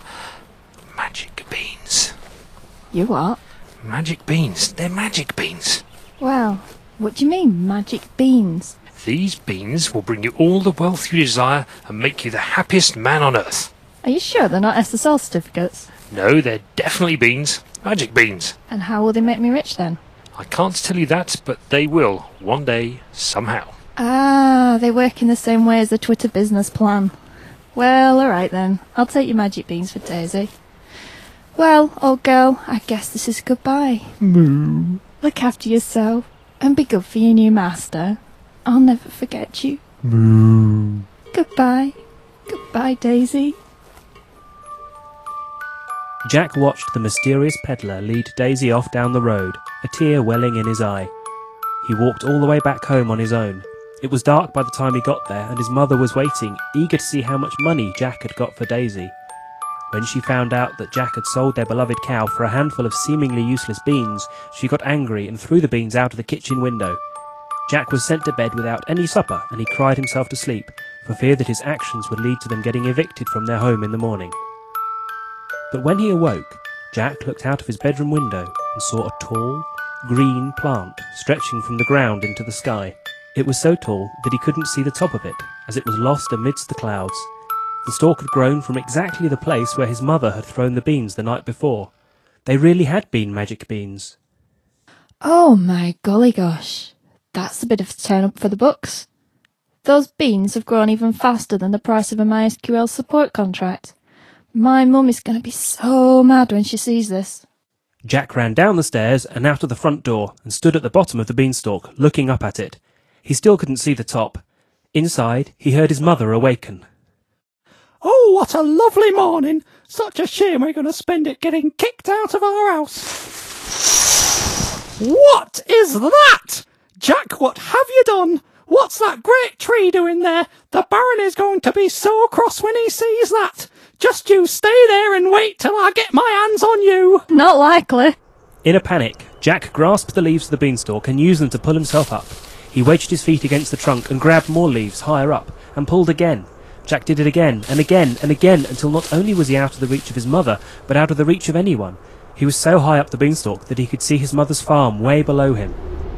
magic beans. You what? Magic beans. They're magic beans. Well, what do you mean, magic beans? These beans will bring you all the wealth you desire and make you the happiest man on earth. Are you sure they're not S S L certificates? No, they're definitely beans. Magic beans. And how will they make me rich then? I can't tell you that, but they will, one day, somehow. Ah, they work in the same way as the Twitter business plan. Well, alright then. I'll take your magic beans for Daisy. Well, old girl, I guess this is goodbye. Moo. Look after yourself, and be good for your new master. I'll never forget you. Moo. Goodbye. Goodbye, Daisy. Jack watched the mysterious peddler lead Daisy off down the road, a tear welling in his eye. He walked all the way back home on his own. It was dark by the time he got there, and his mother was waiting, eager to see how much money Jack had got for Daisy. When she found out that Jack had sold their beloved cow for a handful of seemingly useless beans, she got angry and threw the beans out of the kitchen window. Jack was sent to bed without any supper, and he cried himself to sleep, for fear that his actions would lead to them getting evicted from their home in the morning. But when he awoke, Jack looked out of his bedroom window and saw a tall, green plant stretching from the ground into the sky. It was so tall that he couldn't see the top of it, as it was lost amidst the clouds. The stalk had grown from exactly the place where his mother had thrown the beans the night before. They really had been magic beans. Oh my golly gosh. That's a bit of a turn up for the books. Those beans have grown even faster than the price of a MySQL support contract. My mum is going to be so mad when she sees this. Jack ran down the stairs and out of the front door and stood at the bottom of the beanstalk, looking up at it. He still couldn't see the top. Inside, he heard his mother awaken. Oh, what a lovely morning! Such a shame we're going to spend it getting kicked out of our house. What is that? Jack, what have you done? What's that great tree doing there? The Baron is going to be so cross when he sees that. Just you stay there and wait till I get my hands on you. Not likely. In a panic, Jack grasped the leaves of the beanstalk and used them to pull himself up. He wedged his feet against the trunk and grabbed more leaves higher up, and pulled again. Jack did it again, and again, and again, until not only was he out of the reach of his mother, but out of the reach of anyone. He was so high up the beanstalk that he could see his mother's farm way below him.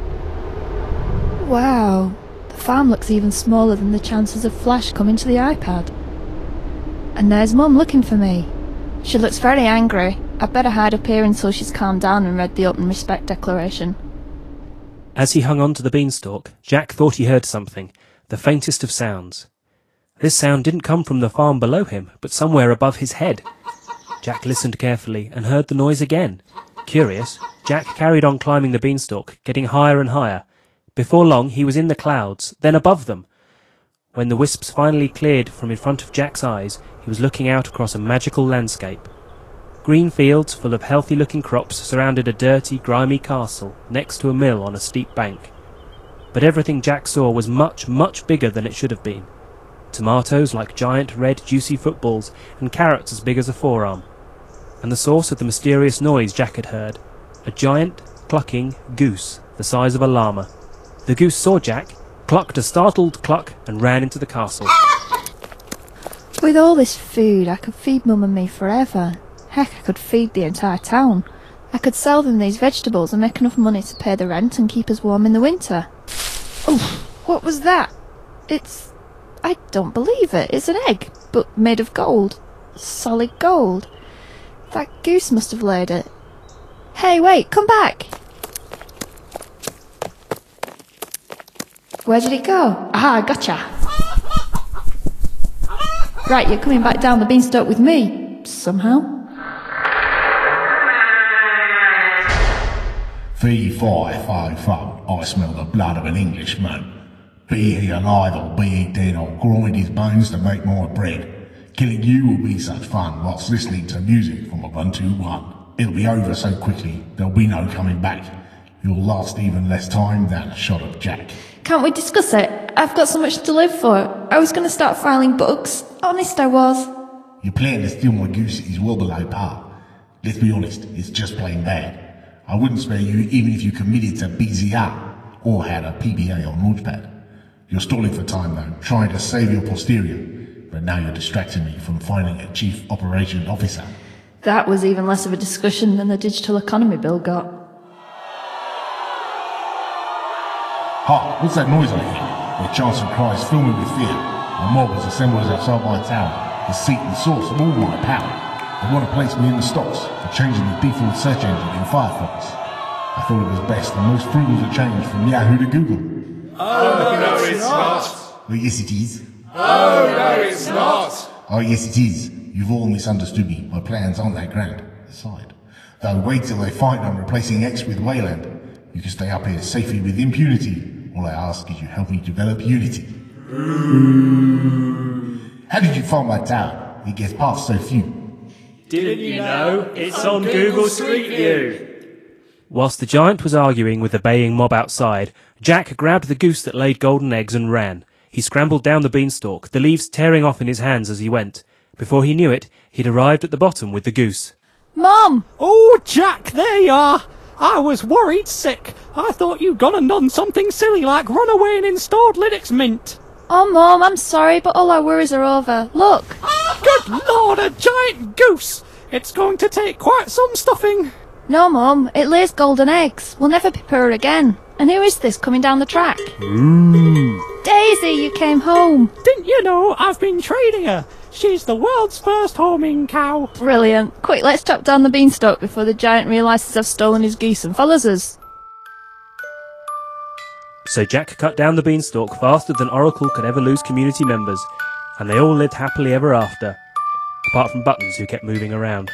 Wow, the farm looks even smaller than the chances of Flash coming to the iPad. And there's Mum looking for me. She looks very angry. I'd better hide up here until she's calmed down and read the Open Respect Declaration. As he hung on to the beanstalk, Jack thought he heard something, the faintest of sounds. This sound didn't come from the farm below him, but somewhere above his head. Jack listened carefully and heard the noise again. Curious, Jack carried on climbing the beanstalk, getting higher and higher. Before long, he was in the clouds, then above them. When the wisps finally cleared from in front of Jack's eyes, he was looking out across a magical landscape. Green fields full of healthy-looking crops surrounded a dirty, grimy castle next to a mill on a steep bank. But everything Jack saw was much, much bigger than it should have been. Tomatoes like giant red juicy footballs and carrots as big as a forearm. And the source of the mysterious noise Jack had heard, a giant, clucking goose the size of a llama. The goose saw Jack, clucked a startled cluck and ran into the castle. With all this food, I could feed Mum and me forever. Heck, I could feed the entire town. I could sell them these vegetables and make enough money to pay the rent and keep us warm in the winter. Oh, what was that? It's... I don't believe it. It's an egg, but made of gold. Solid gold. That goose must have laid it. Hey, wait, come back! Where did it go? Ah, gotcha. Right, you're coming back down the beanstalk with me. Somehow. Fee, fi, fo, fo, I smell the blood of an Englishman. Be he alive or be he dead, I'll grind his bones to make my bread. Killing you will be such fun whilst listening to music from Ubuntu One. It'll be over so quickly, there'll be no coming back. You'll last even less time than a shot of Jack. Can't we discuss it? I've got so much to live for. I was going to start filing books. Honest I was. Your plan to steal my goose is well below par. Let's be honest, it's just plain bad. I wouldn't spare you even if you committed to B Z R or had a P B A on Launchpad. You're stalling for time though, trying to save your posterior. But now you're distracting me from finding a chief operation officer. That was even less of a discussion than the digital economy bill got. Ha! What's that noise I hear? The chants and cries fill me with fear. A mob has assembled outside my tower. The seat and source of all my power. They want to place me in the stocks for changing the default search engine in Firefox. I thought it was best and most frugal to change from Yahoo to Google. Oh, no, it's not. Oh, yes, it is. Oh, no, it's not. Oh, yes, it is. You've all misunderstood me. My plans aren't that grand. Aside. Though wait till they find I'm replacing X with Wayland. You can stay up here safely with impunity. All I ask is you help me develop Unity. How did you find my tower? It gets past so few. Didn't you know? It's on Google Street View. Whilst the giant was arguing with the baying mob outside, Jack grabbed the goose that laid golden eggs and ran. He scrambled down the beanstalk, the leaves tearing off in his hands as he went. Before he knew it, he'd arrived at the bottom with the goose. Mom! Oh, Jack, there you are. I was worried sick. I thought you'd gone and done something silly like run away and installed Linux Mint. Oh, Mom, I'm sorry, but all our worries are over. Look. Good Lord, a giant goose. It's going to take quite some stuffing. No, Mum, it lays golden eggs. We'll never be poor again. And who is this coming down the track? Ooh. Daisy, you came home. Didn't you know I've been training her? She's the world's first homing cow. Brilliant. Quick, let's chop down the beanstalk before the giant realises I've stolen his geese and follows us. So Jack cut down the beanstalk faster than Oracle could ever lose community members, and they all lived happily ever after, apart from Buttons, who kept moving around.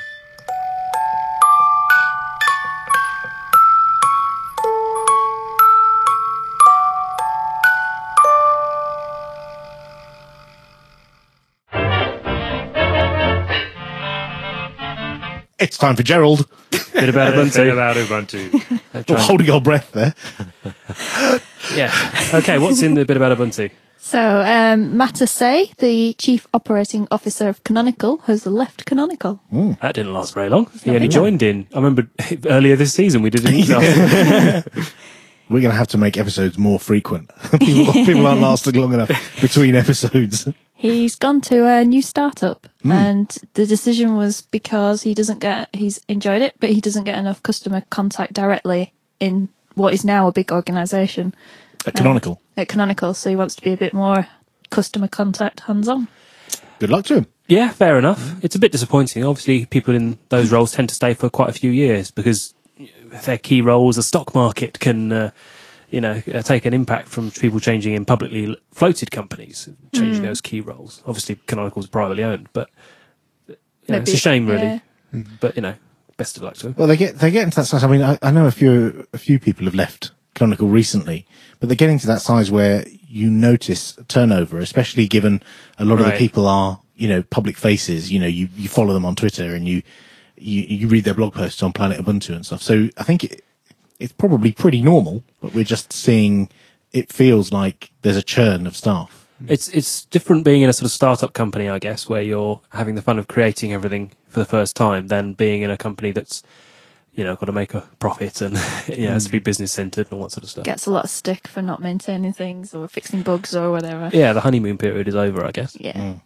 It's time for Gerald. Bit about Bit Ubuntu. about Ubuntu. We're holding our breath there. Yeah. Okay, what's in the bit about Ubuntu? So, um, Matt Say, the Chief Operating Officer of Canonical, has left Canonical. That didn't last very long. He only joined in. I remember earlier this season we did an email. We're going to have to make episodes more frequent. people, people aren't lasting long enough between episodes. He's gone to a new startup, mm. and the decision was because he doesn't get, he's enjoyed it, but he doesn't get enough customer contact directly in what is now a big organisation. At Canonical. Um, at Canonical, so he wants to be a bit more customer contact hands-on. Good luck to him. Yeah, fair enough. It's a bit disappointing. Obviously, people in those roles tend to stay for quite a few years because their key roles, the stock market can, uh, you know, uh, take an impact from people changing in publicly floated companies, changing mm. those key roles. Obviously, Canonical's privately owned, but you know, it's a shame, really. Yeah. Mm. But you know, best of luck to them. Well, they get they get into that size. I mean, I, I know a few a few people have left Canonical recently, but they're getting to that size where you notice turnover, especially given a lot of Right. the people are, you know, public faces. You know, you, you follow them on Twitter and you, you you read their blog posts on Planet Ubuntu and stuff. So I think it, it's probably pretty normal, but we're just seeing. It feels like there's a churn of staff. It's it's different being in a sort of startup company, I guess, where you're having the fun of creating everything for the first time, than being in a company that's, you know, got to make a profit and you know, has to be business centered and all that sort of stuff. Gets a lot of stick for not maintaining things or fixing bugs or whatever. Yeah, the honeymoon period is over, I guess. Yeah. Mm.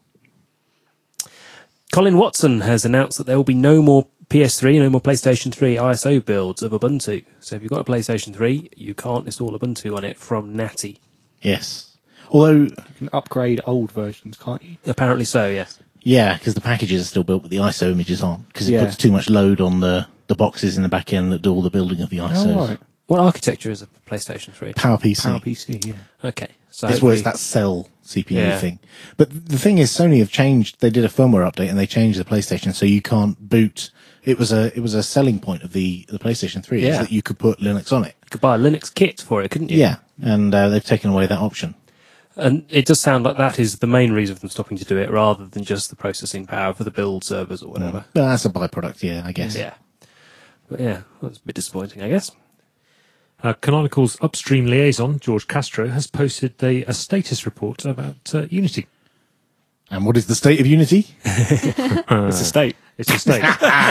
Colin Watson has announced that there will be no more P S three, no more PlayStation three I S O builds of Ubuntu. So if you've got a PlayStation three, you can't install Ubuntu on it from Natty. Yes. Although, You can upgrade old versions, can't you? Apparently so, yes. yeah, because the packages are still built, but the I S O images aren't, because it Yeah. puts too much load on the, the boxes in the back end that do all the building of the I S Os. Oh, right. What architecture is a PlayStation three? Power P C. Power P C, yeah. Okay. So It's where it's hopefully- that cell C P U Yeah. thing. But the thing is, Sony have changed. They did a firmware update and they changed the PlayStation, so you can't boot. It was a it was a selling point of the the PlayStation three, is Yeah. that you could put Linux on it. you could buy a Linux kit for it, couldn't you? Yeah, and uh, they've taken away that option. And it does sound like that is the main reason for them stopping to do it, rather than just the processing power for the build servers or whatever. But that's a byproduct, yeah, I guess. Yeah. But yeah, that's a bit disappointing, I guess. Uh, Canonical's upstream liaison, George Castro, has posted a, a status report about uh, Unity. And what is the state of Unity? It's a state. It's a state.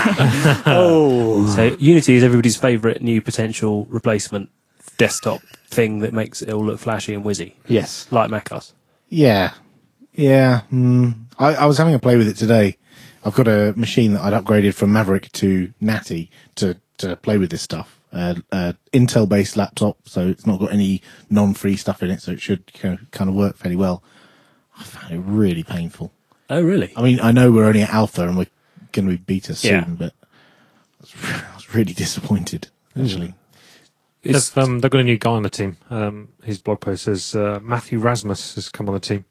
So Unity is everybody's favourite new potential replacement desktop thing that makes it all look flashy and whizzy, Yes. like macOS. Yeah, yeah. Mm. I, I was having a play with it today. I've got a machine that I'd upgraded from Maverick to Natty to to play with this stuff. Uh, uh, Intel-based laptop, so it's not got any non-free stuff in it, so it should kind of, kind of work fairly well. I found it really painful. Oh, really? I mean, I know we're only at alpha and we're going to be beta soon, Yeah. but I was, I was really disappointed, actually. It's, They've, um, they've got a new guy on the team. Um, his blog post says uh, Matthew Rasmus has come on the team,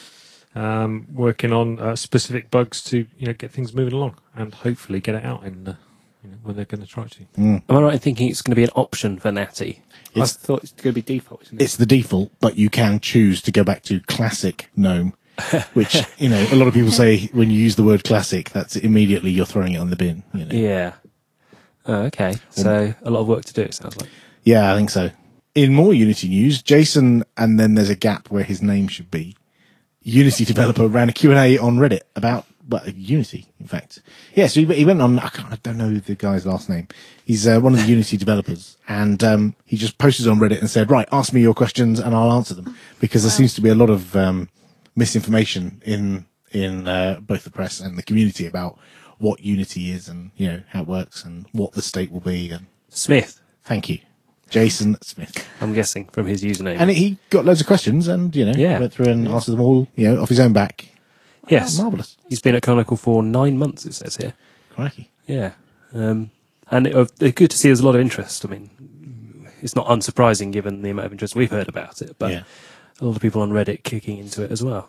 um, working on uh, specific bugs to you know get things moving along and hopefully get it out in uh, you know, when they're going to try to. am I right in thinking it's going to be an option for Natty? It's- I thought it's going to be default, isn't it? It's the default, but you can choose to go back to classic GNOME, which, you know, a lot of people say when you use the word classic, that's immediately you're throwing it on the bin. You know? Yeah. Oh, okay. So a lot of work to do, it sounds like. Yeah, I think so. In more Unity news, Jason, and then there's a gap where his name should be, Unity developer ran a Q and A on Reddit about, well, Unity, in fact. Yeah, so he, he went on, I, can't, I don't know the guy's last name. He's uh, one of the Unity developers, and um, he just posted on Reddit and said, right, ask me your questions and I'll answer them. Because there seems to be a lot of um, misinformation in in uh, both the press and the community about what Unity is and, you know, how it works and what the state will be. And Smith, thank you. Jason Smith. I'm guessing, from his username. And he got loads of questions and, you know, Yeah. went through and answered them all, you know, off his own back. yes. Marvellous. He's been at Canonical for nine months, it says here. Crikey. Yeah. Um, and it, uh, it's good to see there's a lot of interest. I mean, it's not unsurprising given the amount of interest we've heard about it, but Yeah. a lot of people on Reddit kicking into it as well.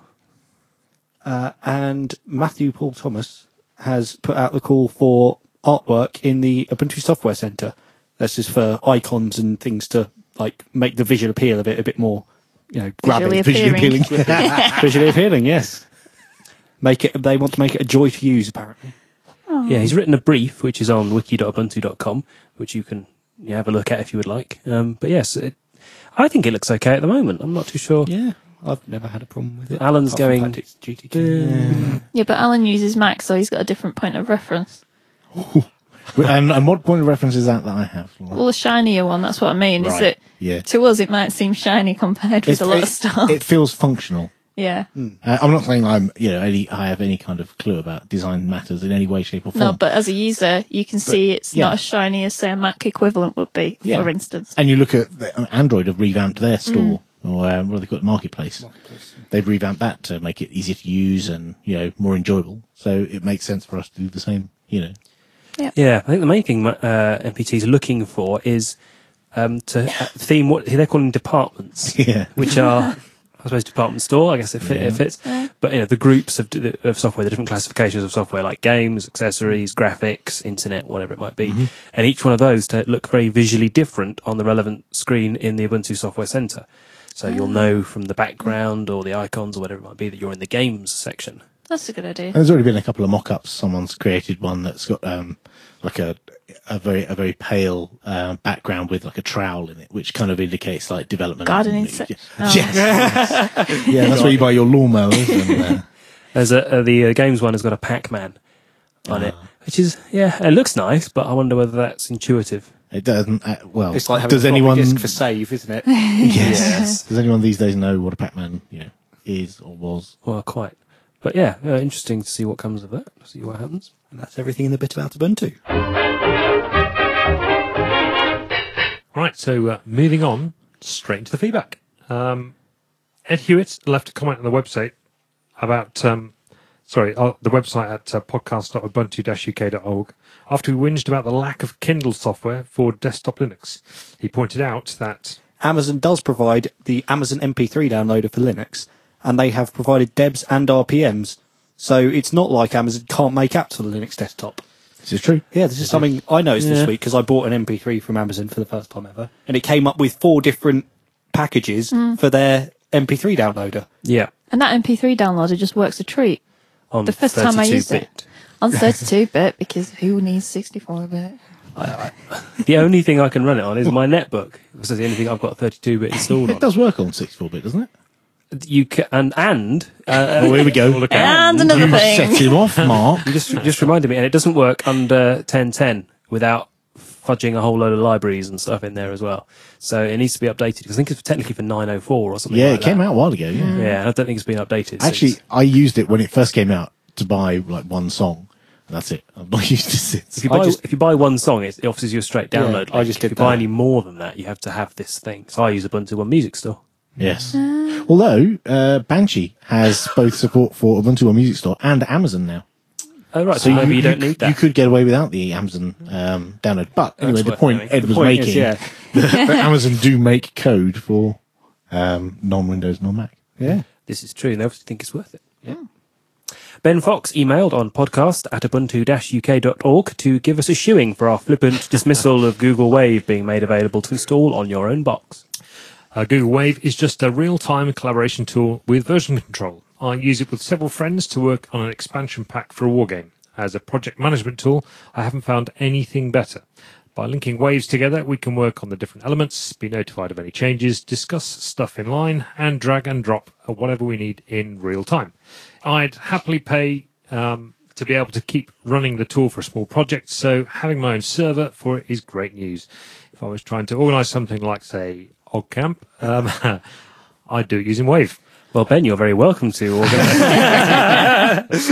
Uh, and Matthew Paul Thomas has put out the call for artwork in the Ubuntu Software Center. That's just for icons and things to like make the visual appeal of it a bit more, you know, grabbing, Visually Visually appealing. appealing. visually appealing. Yes, make it. They want to make it a joy to use. Apparently, Yeah, he's written a brief, which is on wiki dot ubuntu dot com, which you can yeah, have a look at if you would like. Um, but yes, it, I think it looks okay at the moment. I'm not too sure. yeah, I've never had a problem with it. Alan's Apart from the going- fact it's G T K. Yeah, but Alan uses Mac, so he's got a different point of reference. and, and what point of reference is that that I have? Well, the shinier one, that's what I mean. Is Right, that yeah. to us it might seem shiny compared with It's- a lot it, of stuff. It feels functional. yeah. Uh, I'm not saying I'm, you know, any, I have any kind of clue about design matters in any way, shape, or form. No, but as a user, you can see it's yeah. not as shiny as, say, a Mac equivalent would be, Yeah. for instance. And you look at the, Android have revamped their store or um, what do they call it, Marketplace. Marketplace. They've revamped that to make it easier to use and, you know, more enjoyable. So it makes sense for us to do the same, you know. Yeah, I think the main thing uh, N P Ts are looking for is um, to uh, theme what they're calling departments, Yeah. which are, I suppose, department store. I guess it, fit, Yeah. it fits. But you know, the groups of, of software, the different classifications of software, like games, accessories, graphics, internet, whatever it might be, Mm-hmm. and each one of those to look very visually different on the relevant screen in the Ubuntu Software Center. So you'll know from the background or the icons or whatever it might be that you're in the games section. That's a good idea. And there's already been a couple of mock-ups. Someone's created one that's got um, like a a very a very pale uh, background with like a trowel in it, which kind of indicates like development. Gardening Yeah, se- yes. Oh. yeah, that's where you buy your lawnmowers. And, uh, There's a, uh, the uh, games one has got a Pac-Man on it, Ah. which is, yeah, it looks nice, but I wonder whether that's intuitive. it doesn't. Uh, well, It's like having does a floppy anyone? disk for save, isn't it? Yes. Does anyone these days know what a Pac-Man, you know, is or was? Well, quite. But yeah, uh, interesting to see what comes of that, see what happens. And that's everything in the bit about Ubuntu. Right, so uh, moving on straight into the feedback. Um, Ed Hewitt left a comment on the website about, um, sorry, uh, the website at uh, podcast dot ubuntu dash u k dot org. After we whinged about the lack of Kindle software for desktop Linux, he pointed out that Amazon does provide the Amazon M P three downloader for Linux, and they have provided D E Bs and R P Ms. So it's not like Amazon can't make apps for the Linux desktop. This is true. Yeah, this is something I noticed Yeah. this week because I bought an M P three from Amazon for the first time ever, and it came up with four different packages for their M P three downloader. Yeah. And that M P three downloader just works a treat. On The first time I used thirty-two it. bit. On thirty-two bit, because who needs sixty-four bit? The only thing I can run it on is my netbook. Because it's the only thing I've got thirty-two bit installed It on. does work on sixty-four bit, doesn't it? You can, and, and, uh, Oh, here we go. And another You set thing. him off, Mark. you just, just reminded me, and it doesn't work under ten ten without fudging a whole load of libraries and stuff in there as well. So it needs to be updated, because I think it's technically for nine oh four or something Yeah, like it came that. out a while ago. Yeah. Yeah, and I don't think it's been updated Actually, since. I used it when it first came out to buy like one song. And that's it. I've not used it since. If you, I buy, just- if you buy one song, it, it offers you a straight Yeah, download. I link. just If did you buy that. any more than that, you have to have this thing. So I use Ubuntu One Music Store. Yes. Although uh, Banshee has both support for Ubuntu One Music Store and Amazon now. Oh, right, so, maybe you, don't need that. You could get away without the Amazon um, download. But anyway, That's the worth point knowing. Ed The was point making, is, yeah. that Amazon do make code for um, non-Windows, non-Mac. Yeah. This is true, and they obviously think it's worth it. Yeah. Ben Fox emailed on podcast at ubuntu dash u k dot org to give us a shoeing for our flippant dismissal of Google Wave being made available to install on your own box. Uh, Google Wave is just a real-time collaboration tool with version control. I use it with several friends to work on an expansion pack for a wargame. As a project management tool, I haven't found anything better. By linking waves together, we can work on the different elements, be notified of any changes, discuss stuff in line, and drag and drop whatever we need in real time. I'd happily pay um, to be able to keep running the tool for a small project, so having my own server for it is great news. If I was trying to organize something like, say, OggCamp, um, I'd do it using Wave. Well, Ben, you're very welcome to organise.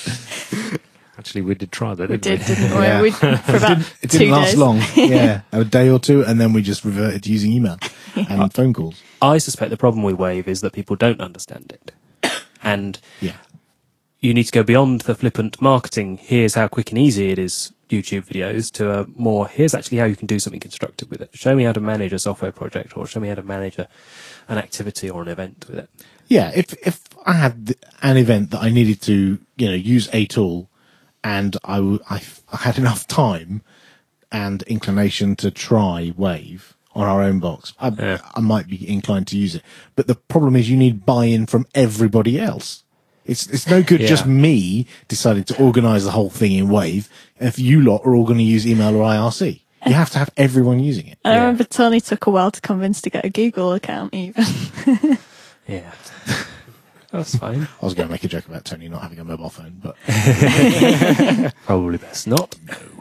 Actually, we did try that, We didn't did, didn't we? Yeah. we for about It two didn't last days. long. Yeah, a day or two, and then we just reverted to using email and phone calls. I suspect the problem with Wave is that people don't understand it. And Yeah. you need to go beyond the flippant marketing, here's how quick and easy it is, YouTube videos, to a more, here's actually how you can do something constructive with it. Show me how to manage a software project, or show me how to manage a, an activity or an event with it. Yeah, if if I had th- an event that I needed to, you know, use a tool, and I, w- I, f- I had enough time and inclination to try Wave on our own box, I, Yeah. I might be inclined to use it. But the problem is you need buy-in from everybody else. It's it's no good Yeah. just me deciding to organise the whole thing in Wave if you lot are all going to use email or I R C. You have to have everyone using it. I remember Tony took a while to convince to get a Google account even. Yeah. That's fine. I was going to make a joke about Tony not having a mobile phone, but Probably best not.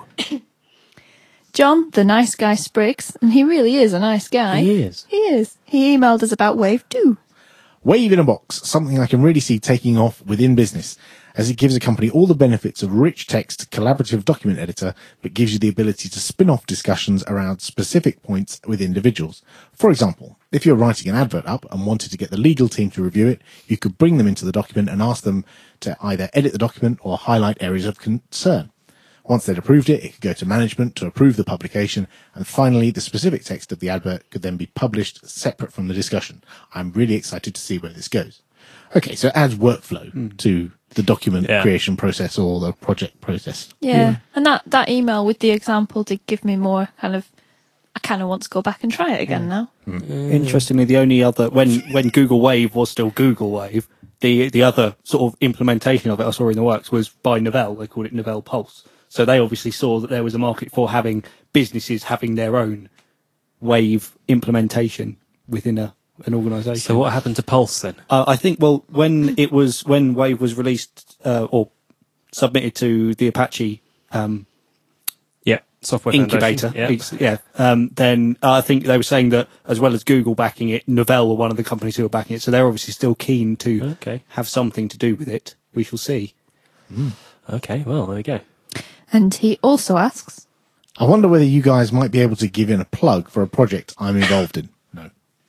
John, the nice guy Spriggs, and he really is a nice guy. He is. He is. He emailed us about Wave too. Wave in a box, something I can really see taking off within business, as it gives a company all the benefits of rich text, collaborative document editor, but gives you the ability to spin off discussions around specific points with individuals. For example, if you're writing an advert up and wanted to get the legal team to review it, you could bring them into the document and ask them to either edit the document or highlight areas of concern. Once they'd approved it, it could go to management to approve the publication, and finally, the specific text of the advert could then be published separate from the discussion. I'm really excited to see where this goes. Okay, so it adds workflow mm. to the document yeah. creation process or the project process. Yeah. yeah, and that, that email with the example did give me more kind of, I kind of want to go back and try it again yeah. now. Mm. Mm. Interestingly, the only other, when, when Google Wave was still Google Wave, the the other sort of implementation of it I saw in the works was by Novell. They called it Novell Pulse. So they obviously saw that there was a market for having businesses having their own Wave implementation within a an organisation. So what happened to Pulse then? Uh, I think, well, when it was, when Wave was released, uh, or submitted to the Apache, um, yeah, software incubator, yeah, yeah um, then uh, I think they were saying that as well as Google backing it, Novell were one of the companies who were backing it. So they're obviously still keen to okay. have something to do with it. We shall see. Mm. Okay, well, there we go. And he also asks, I wonder whether you guys might be able to give in a plug for a project I'm involved in. No.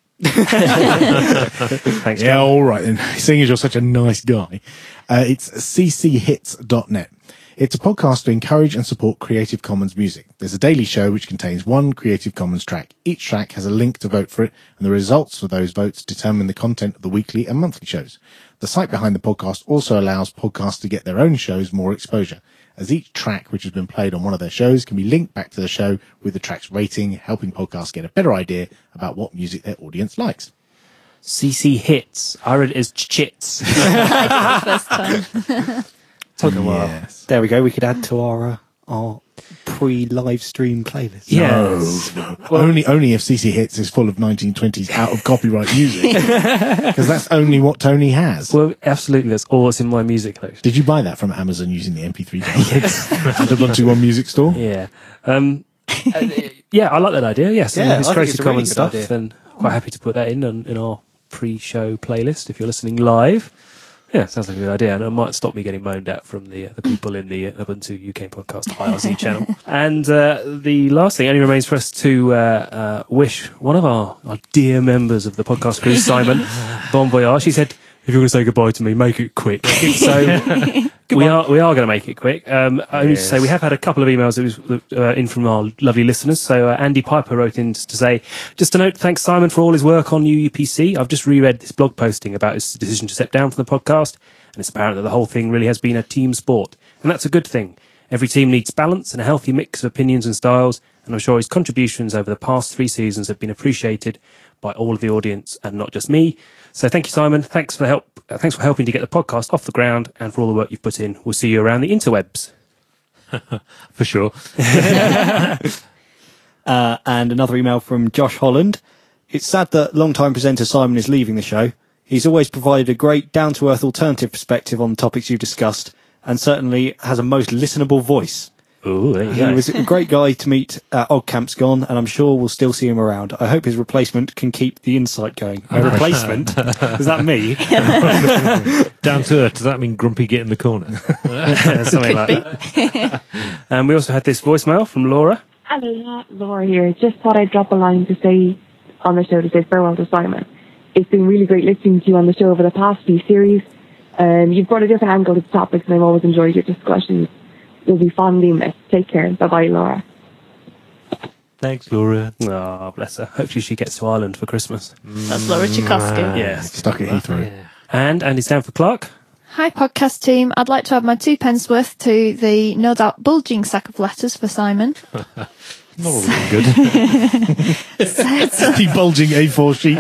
Thanks, yeah, all right then. Seeing as you're such a nice guy, uh, it's c c hits dot net. It's a podcast to encourage and support Creative Commons music. There's a daily show which contains one Creative Commons track. Each track has a link to vote for it, and the results for those votes determine the content of the weekly and monthly shows. The site behind the podcast also allows podcasts to get their own shows more exposure, as each track which has been played on one of their shows can be linked back to the show with the track's rating, helping podcasts get a better idea about what music their audience likes. C C Hits. I read it as Chits. I did the first time. Took a while. Yes. There we go. We could add to our uh, our pre-live stream playlist. Yes. No, no. Well, only only if C C Hits is full of nineteen twenties out of copyright music, because that's only what Tony has. Well, absolutely, that's all that's in my music collection. Did you buy that from Amazon using the M P three download at the Ubuntu One Music Store? Yeah, um, uh, yeah, I like that idea. Yes, yeah, it's Creative really Commons stuff, idea. And quite happy to put that in on, in our pre-show playlist if you're listening live. Yeah, sounds like a good idea, and it might stop me getting moaned at from the uh, the people in the uh, Ubuntu U K podcast I R C channel. And uh, the last thing only remains for us to uh, uh, wish one of our, our dear members of the podcast crew, Simon, bon voyage. She said, "If you're going to say goodbye to me, make it quick." So we are we are going to make it quick. Um, yes. Only to say we have had a couple of emails that was uh, in from our lovely listeners. So uh, Andy Piper wrote in to say, just to note, thanks Simon for all his work on U U P C. I've just reread this blog posting about his decision to step down from the podcast, and it's apparent that the whole thing really has been a team sport, and that's a good thing. Every team needs balance and a healthy mix of opinions and styles, and I'm sure his contributions over the past three seasons have been appreciated by all of the audience and not just me. So thank you, Simon. Thanks for help. Uh, thanks for helping to get the podcast off the ground and for all the work you've put in. We'll see you around the interwebs. For sure. uh, and another email from Josh Holland. It's sad that long-time presenter Simon is leaving the show. He's always provided a great down-to-earth alternative perspective on the topics you've discussed, and certainly has a most listenable voice. Ooh, there you he go. was a great guy to meet at Oddcamp's Gone, and I'm sure we'll still see him around. I hope his replacement can keep the insight going. A replacement? Is that me? Down to earth, does that mean Grumpy get in the corner? Something like that. And we also had this voicemail from Laura. Hello, Laura here. Just thought I'd drop a line to say on the show to say farewell to Simon. It's been really great listening to you on the show over the past few series. Um, you've brought a different angle to the topics, and I've always enjoyed your discussions. You'll be fondly missed. Take care. Bye-bye, Laura. Thanks, Laura. Oh, bless her. Hopefully she gets to Ireland for Christmas. That's Laura Tchaikovsky. Mm, yeah. Stuck at Heathrow. Yeah. And Andy Stanford Clark. Hi, podcast team. I'd like to add my two pence worth to the no doubt bulging sack of letters for Simon. Not all good. The bulging A four sheet.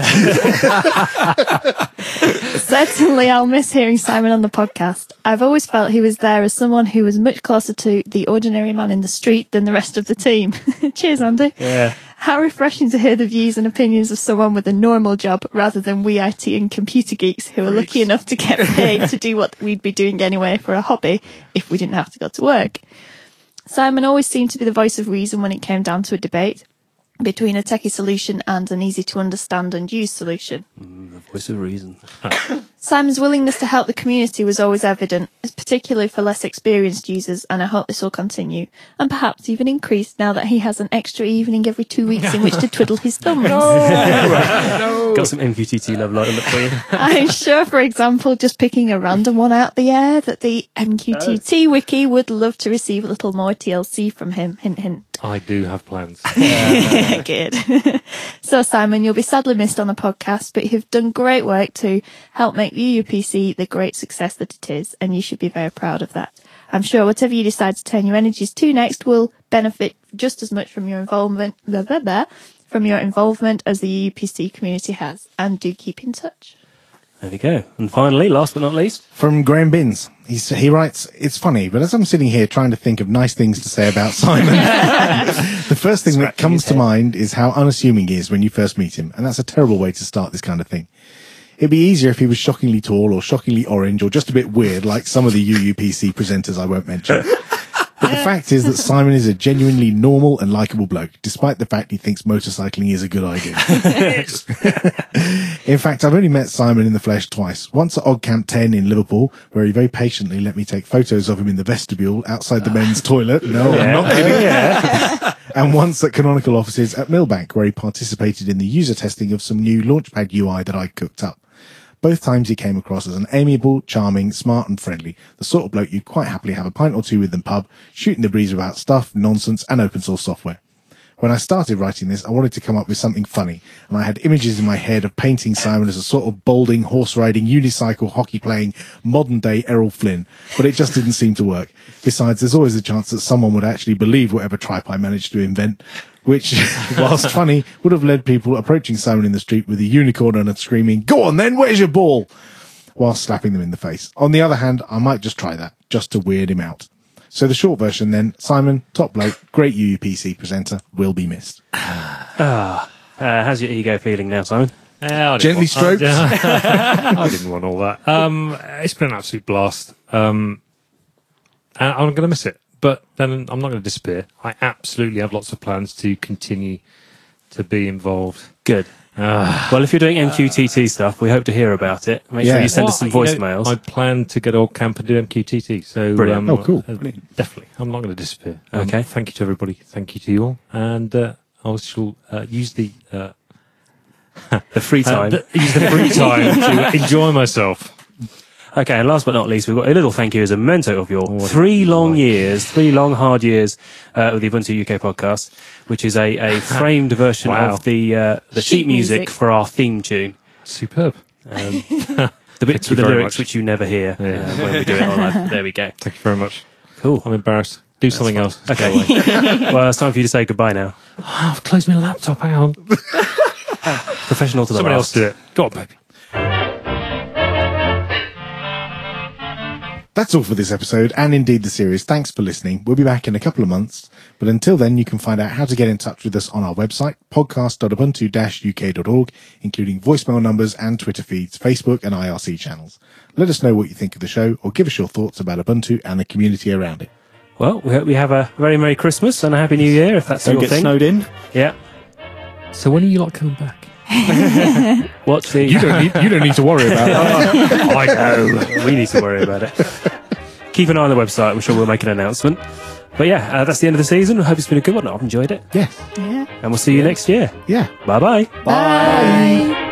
Certainly, I'll miss hearing Simon on the podcast. I've always felt he was there as someone who was much closer to the ordinary man in the street than the rest of the team. Cheers, Andy. Yeah. How refreshing to hear the views and opinions of someone with a normal job rather than we I T and computer geeks who are lucky enough to get paid to do what we'd be doing anyway for a hobby if we didn't have to go to work. Simon always seemed to be the voice of reason when it came down to a debate between a techie solution and an easy to understand and use solution. Mm, the Voice of reason. Simon's willingness to help the community was always evident, particularly for less experienced users, and I hope this will continue, and perhaps even increase now that he has an extra evening every two weeks in which to twiddle his thumbs. Got some M Q T T love lined up for you. I'm sure, for example, just picking a random one out the air, that the M Q T T wiki would love to receive a little more T L C from him. Hint, hint. I do have plans. Good. So, Simon, you'll be sadly missed on the podcast, but you've done great work to help make the U U P C the great success that it is, and you should be very proud of that. I'm sure whatever you decide to turn your energies to next will benefit just as much from your involvement, blah, blah, blah, from your involvement as the U U P C community has. And do keep in touch. There we go. And finally, last but not least, From Graham Binns, he's, he writes, it's funny, but as I'm sitting here trying to think of nice things to say about Simon, the first thing that comes to mind is how unassuming he is when you first meet him, and that's a terrible way to start this kind of thing. It'd be easier if he was shockingly tall or shockingly orange or just a bit weird like some of the U U P C presenters I won't mention. But the fact is that Simon is a genuinely normal and likeable bloke, despite the fact he thinks motorcycling is a good idea. In fact, I've only met Simon in the flesh twice. Once at Oddcamp ten in Liverpool, where he very patiently let me take photos of him in the vestibule outside the men's toilet. No, I'm not kidding. Yeah. And once at Canonical offices at Millbank, where he participated in the user testing of some new Launchpad U I that I cooked up. Both times he came across as an amiable, charming, smart and friendly, the sort of bloke you'd quite happily have a pint or two with in the pub, shooting the breeze about stuff, nonsense and open source software. When I started writing this, I wanted to come up with something funny, and I had images in my head of painting Simon as a sort of balding, horse-riding, unicycle, hockey-playing, modern-day Errol Flynn, but it just didn't seem to work. Besides, there's always a chance that someone would actually believe whatever tripe I managed to invent, which, whilst funny, would have led people approaching Simon in the street with a unicorn and screaming, "Go on then, where's your ball?" whilst slapping them in the face. On the other hand, I might just try that, just to weird him out. So the short version then, Simon, top bloke, great U U P C presenter, will be missed. ah, uh, how's your ego feeling now, Simon? Yeah, I didn't Gently want- stroked. I, I didn't want all that. Um, it's been an absolute blast. Um, and I'm going to miss it, but then I'm not going to disappear. I absolutely have lots of plans to continue to be involved. Good. Uh, Well, if you're doing M Q T T stuff, we hope to hear about it. Make Yeah. sure you send us some Well, you know, voicemails. I plan to get old camp and do M Q T T. So, Brilliant. um, Oh, cool. uh, definitely. I'm not going to disappear. Um, Okay. Thank you to everybody. Thank you to you all. And uh, I shall uh, use the uh, the free time. uh, the, use the free time to enjoy myself. Okay, and last but not least, we've got a little thank you as a memento of your What three a long delight. years, three long, hard years uh, with the Ubuntu U K podcast, which is a, a framed version Wow. of the uh, the Sheet sheet music, music. for our theme tune. Superb. Um, the bits you with the very lyrics much. which you never hear Yeah. uh, when we do it on live. There we go. Thank you very much. Cool. I'm embarrassed. Do something else. Okay. Well, it's time for you to say goodbye now. Oh, I've closed my laptop. Hang on. Professional to the Somebody last. else do it. Go on, baby. That's all for this episode, and indeed the series. Thanks for listening. We'll be back in a couple of months, but until then you can find out how to get in touch with us on our website, podcast dot ubuntu dash u k dot org, including voicemail numbers and Twitter feeds, Facebook and I R C channels. Let us know what you think of the show, or give us your thoughts about Ubuntu and the community around it. Well, we hope we have a very Merry Christmas and a Happy New Year, if that's Don't your get thing. snowed in. Yeah. So when are you lot coming back? Watch the... You don't need, you don't need to worry about that. I know. We need to worry about it. Keep an eye on the website. I'm sure we'll make an announcement. But yeah, uh, that's the end of the season. I hope it's been a good one. I've enjoyed it. Yeah, Yeah. And we'll see you next year. yeah. Bye-bye. Bye.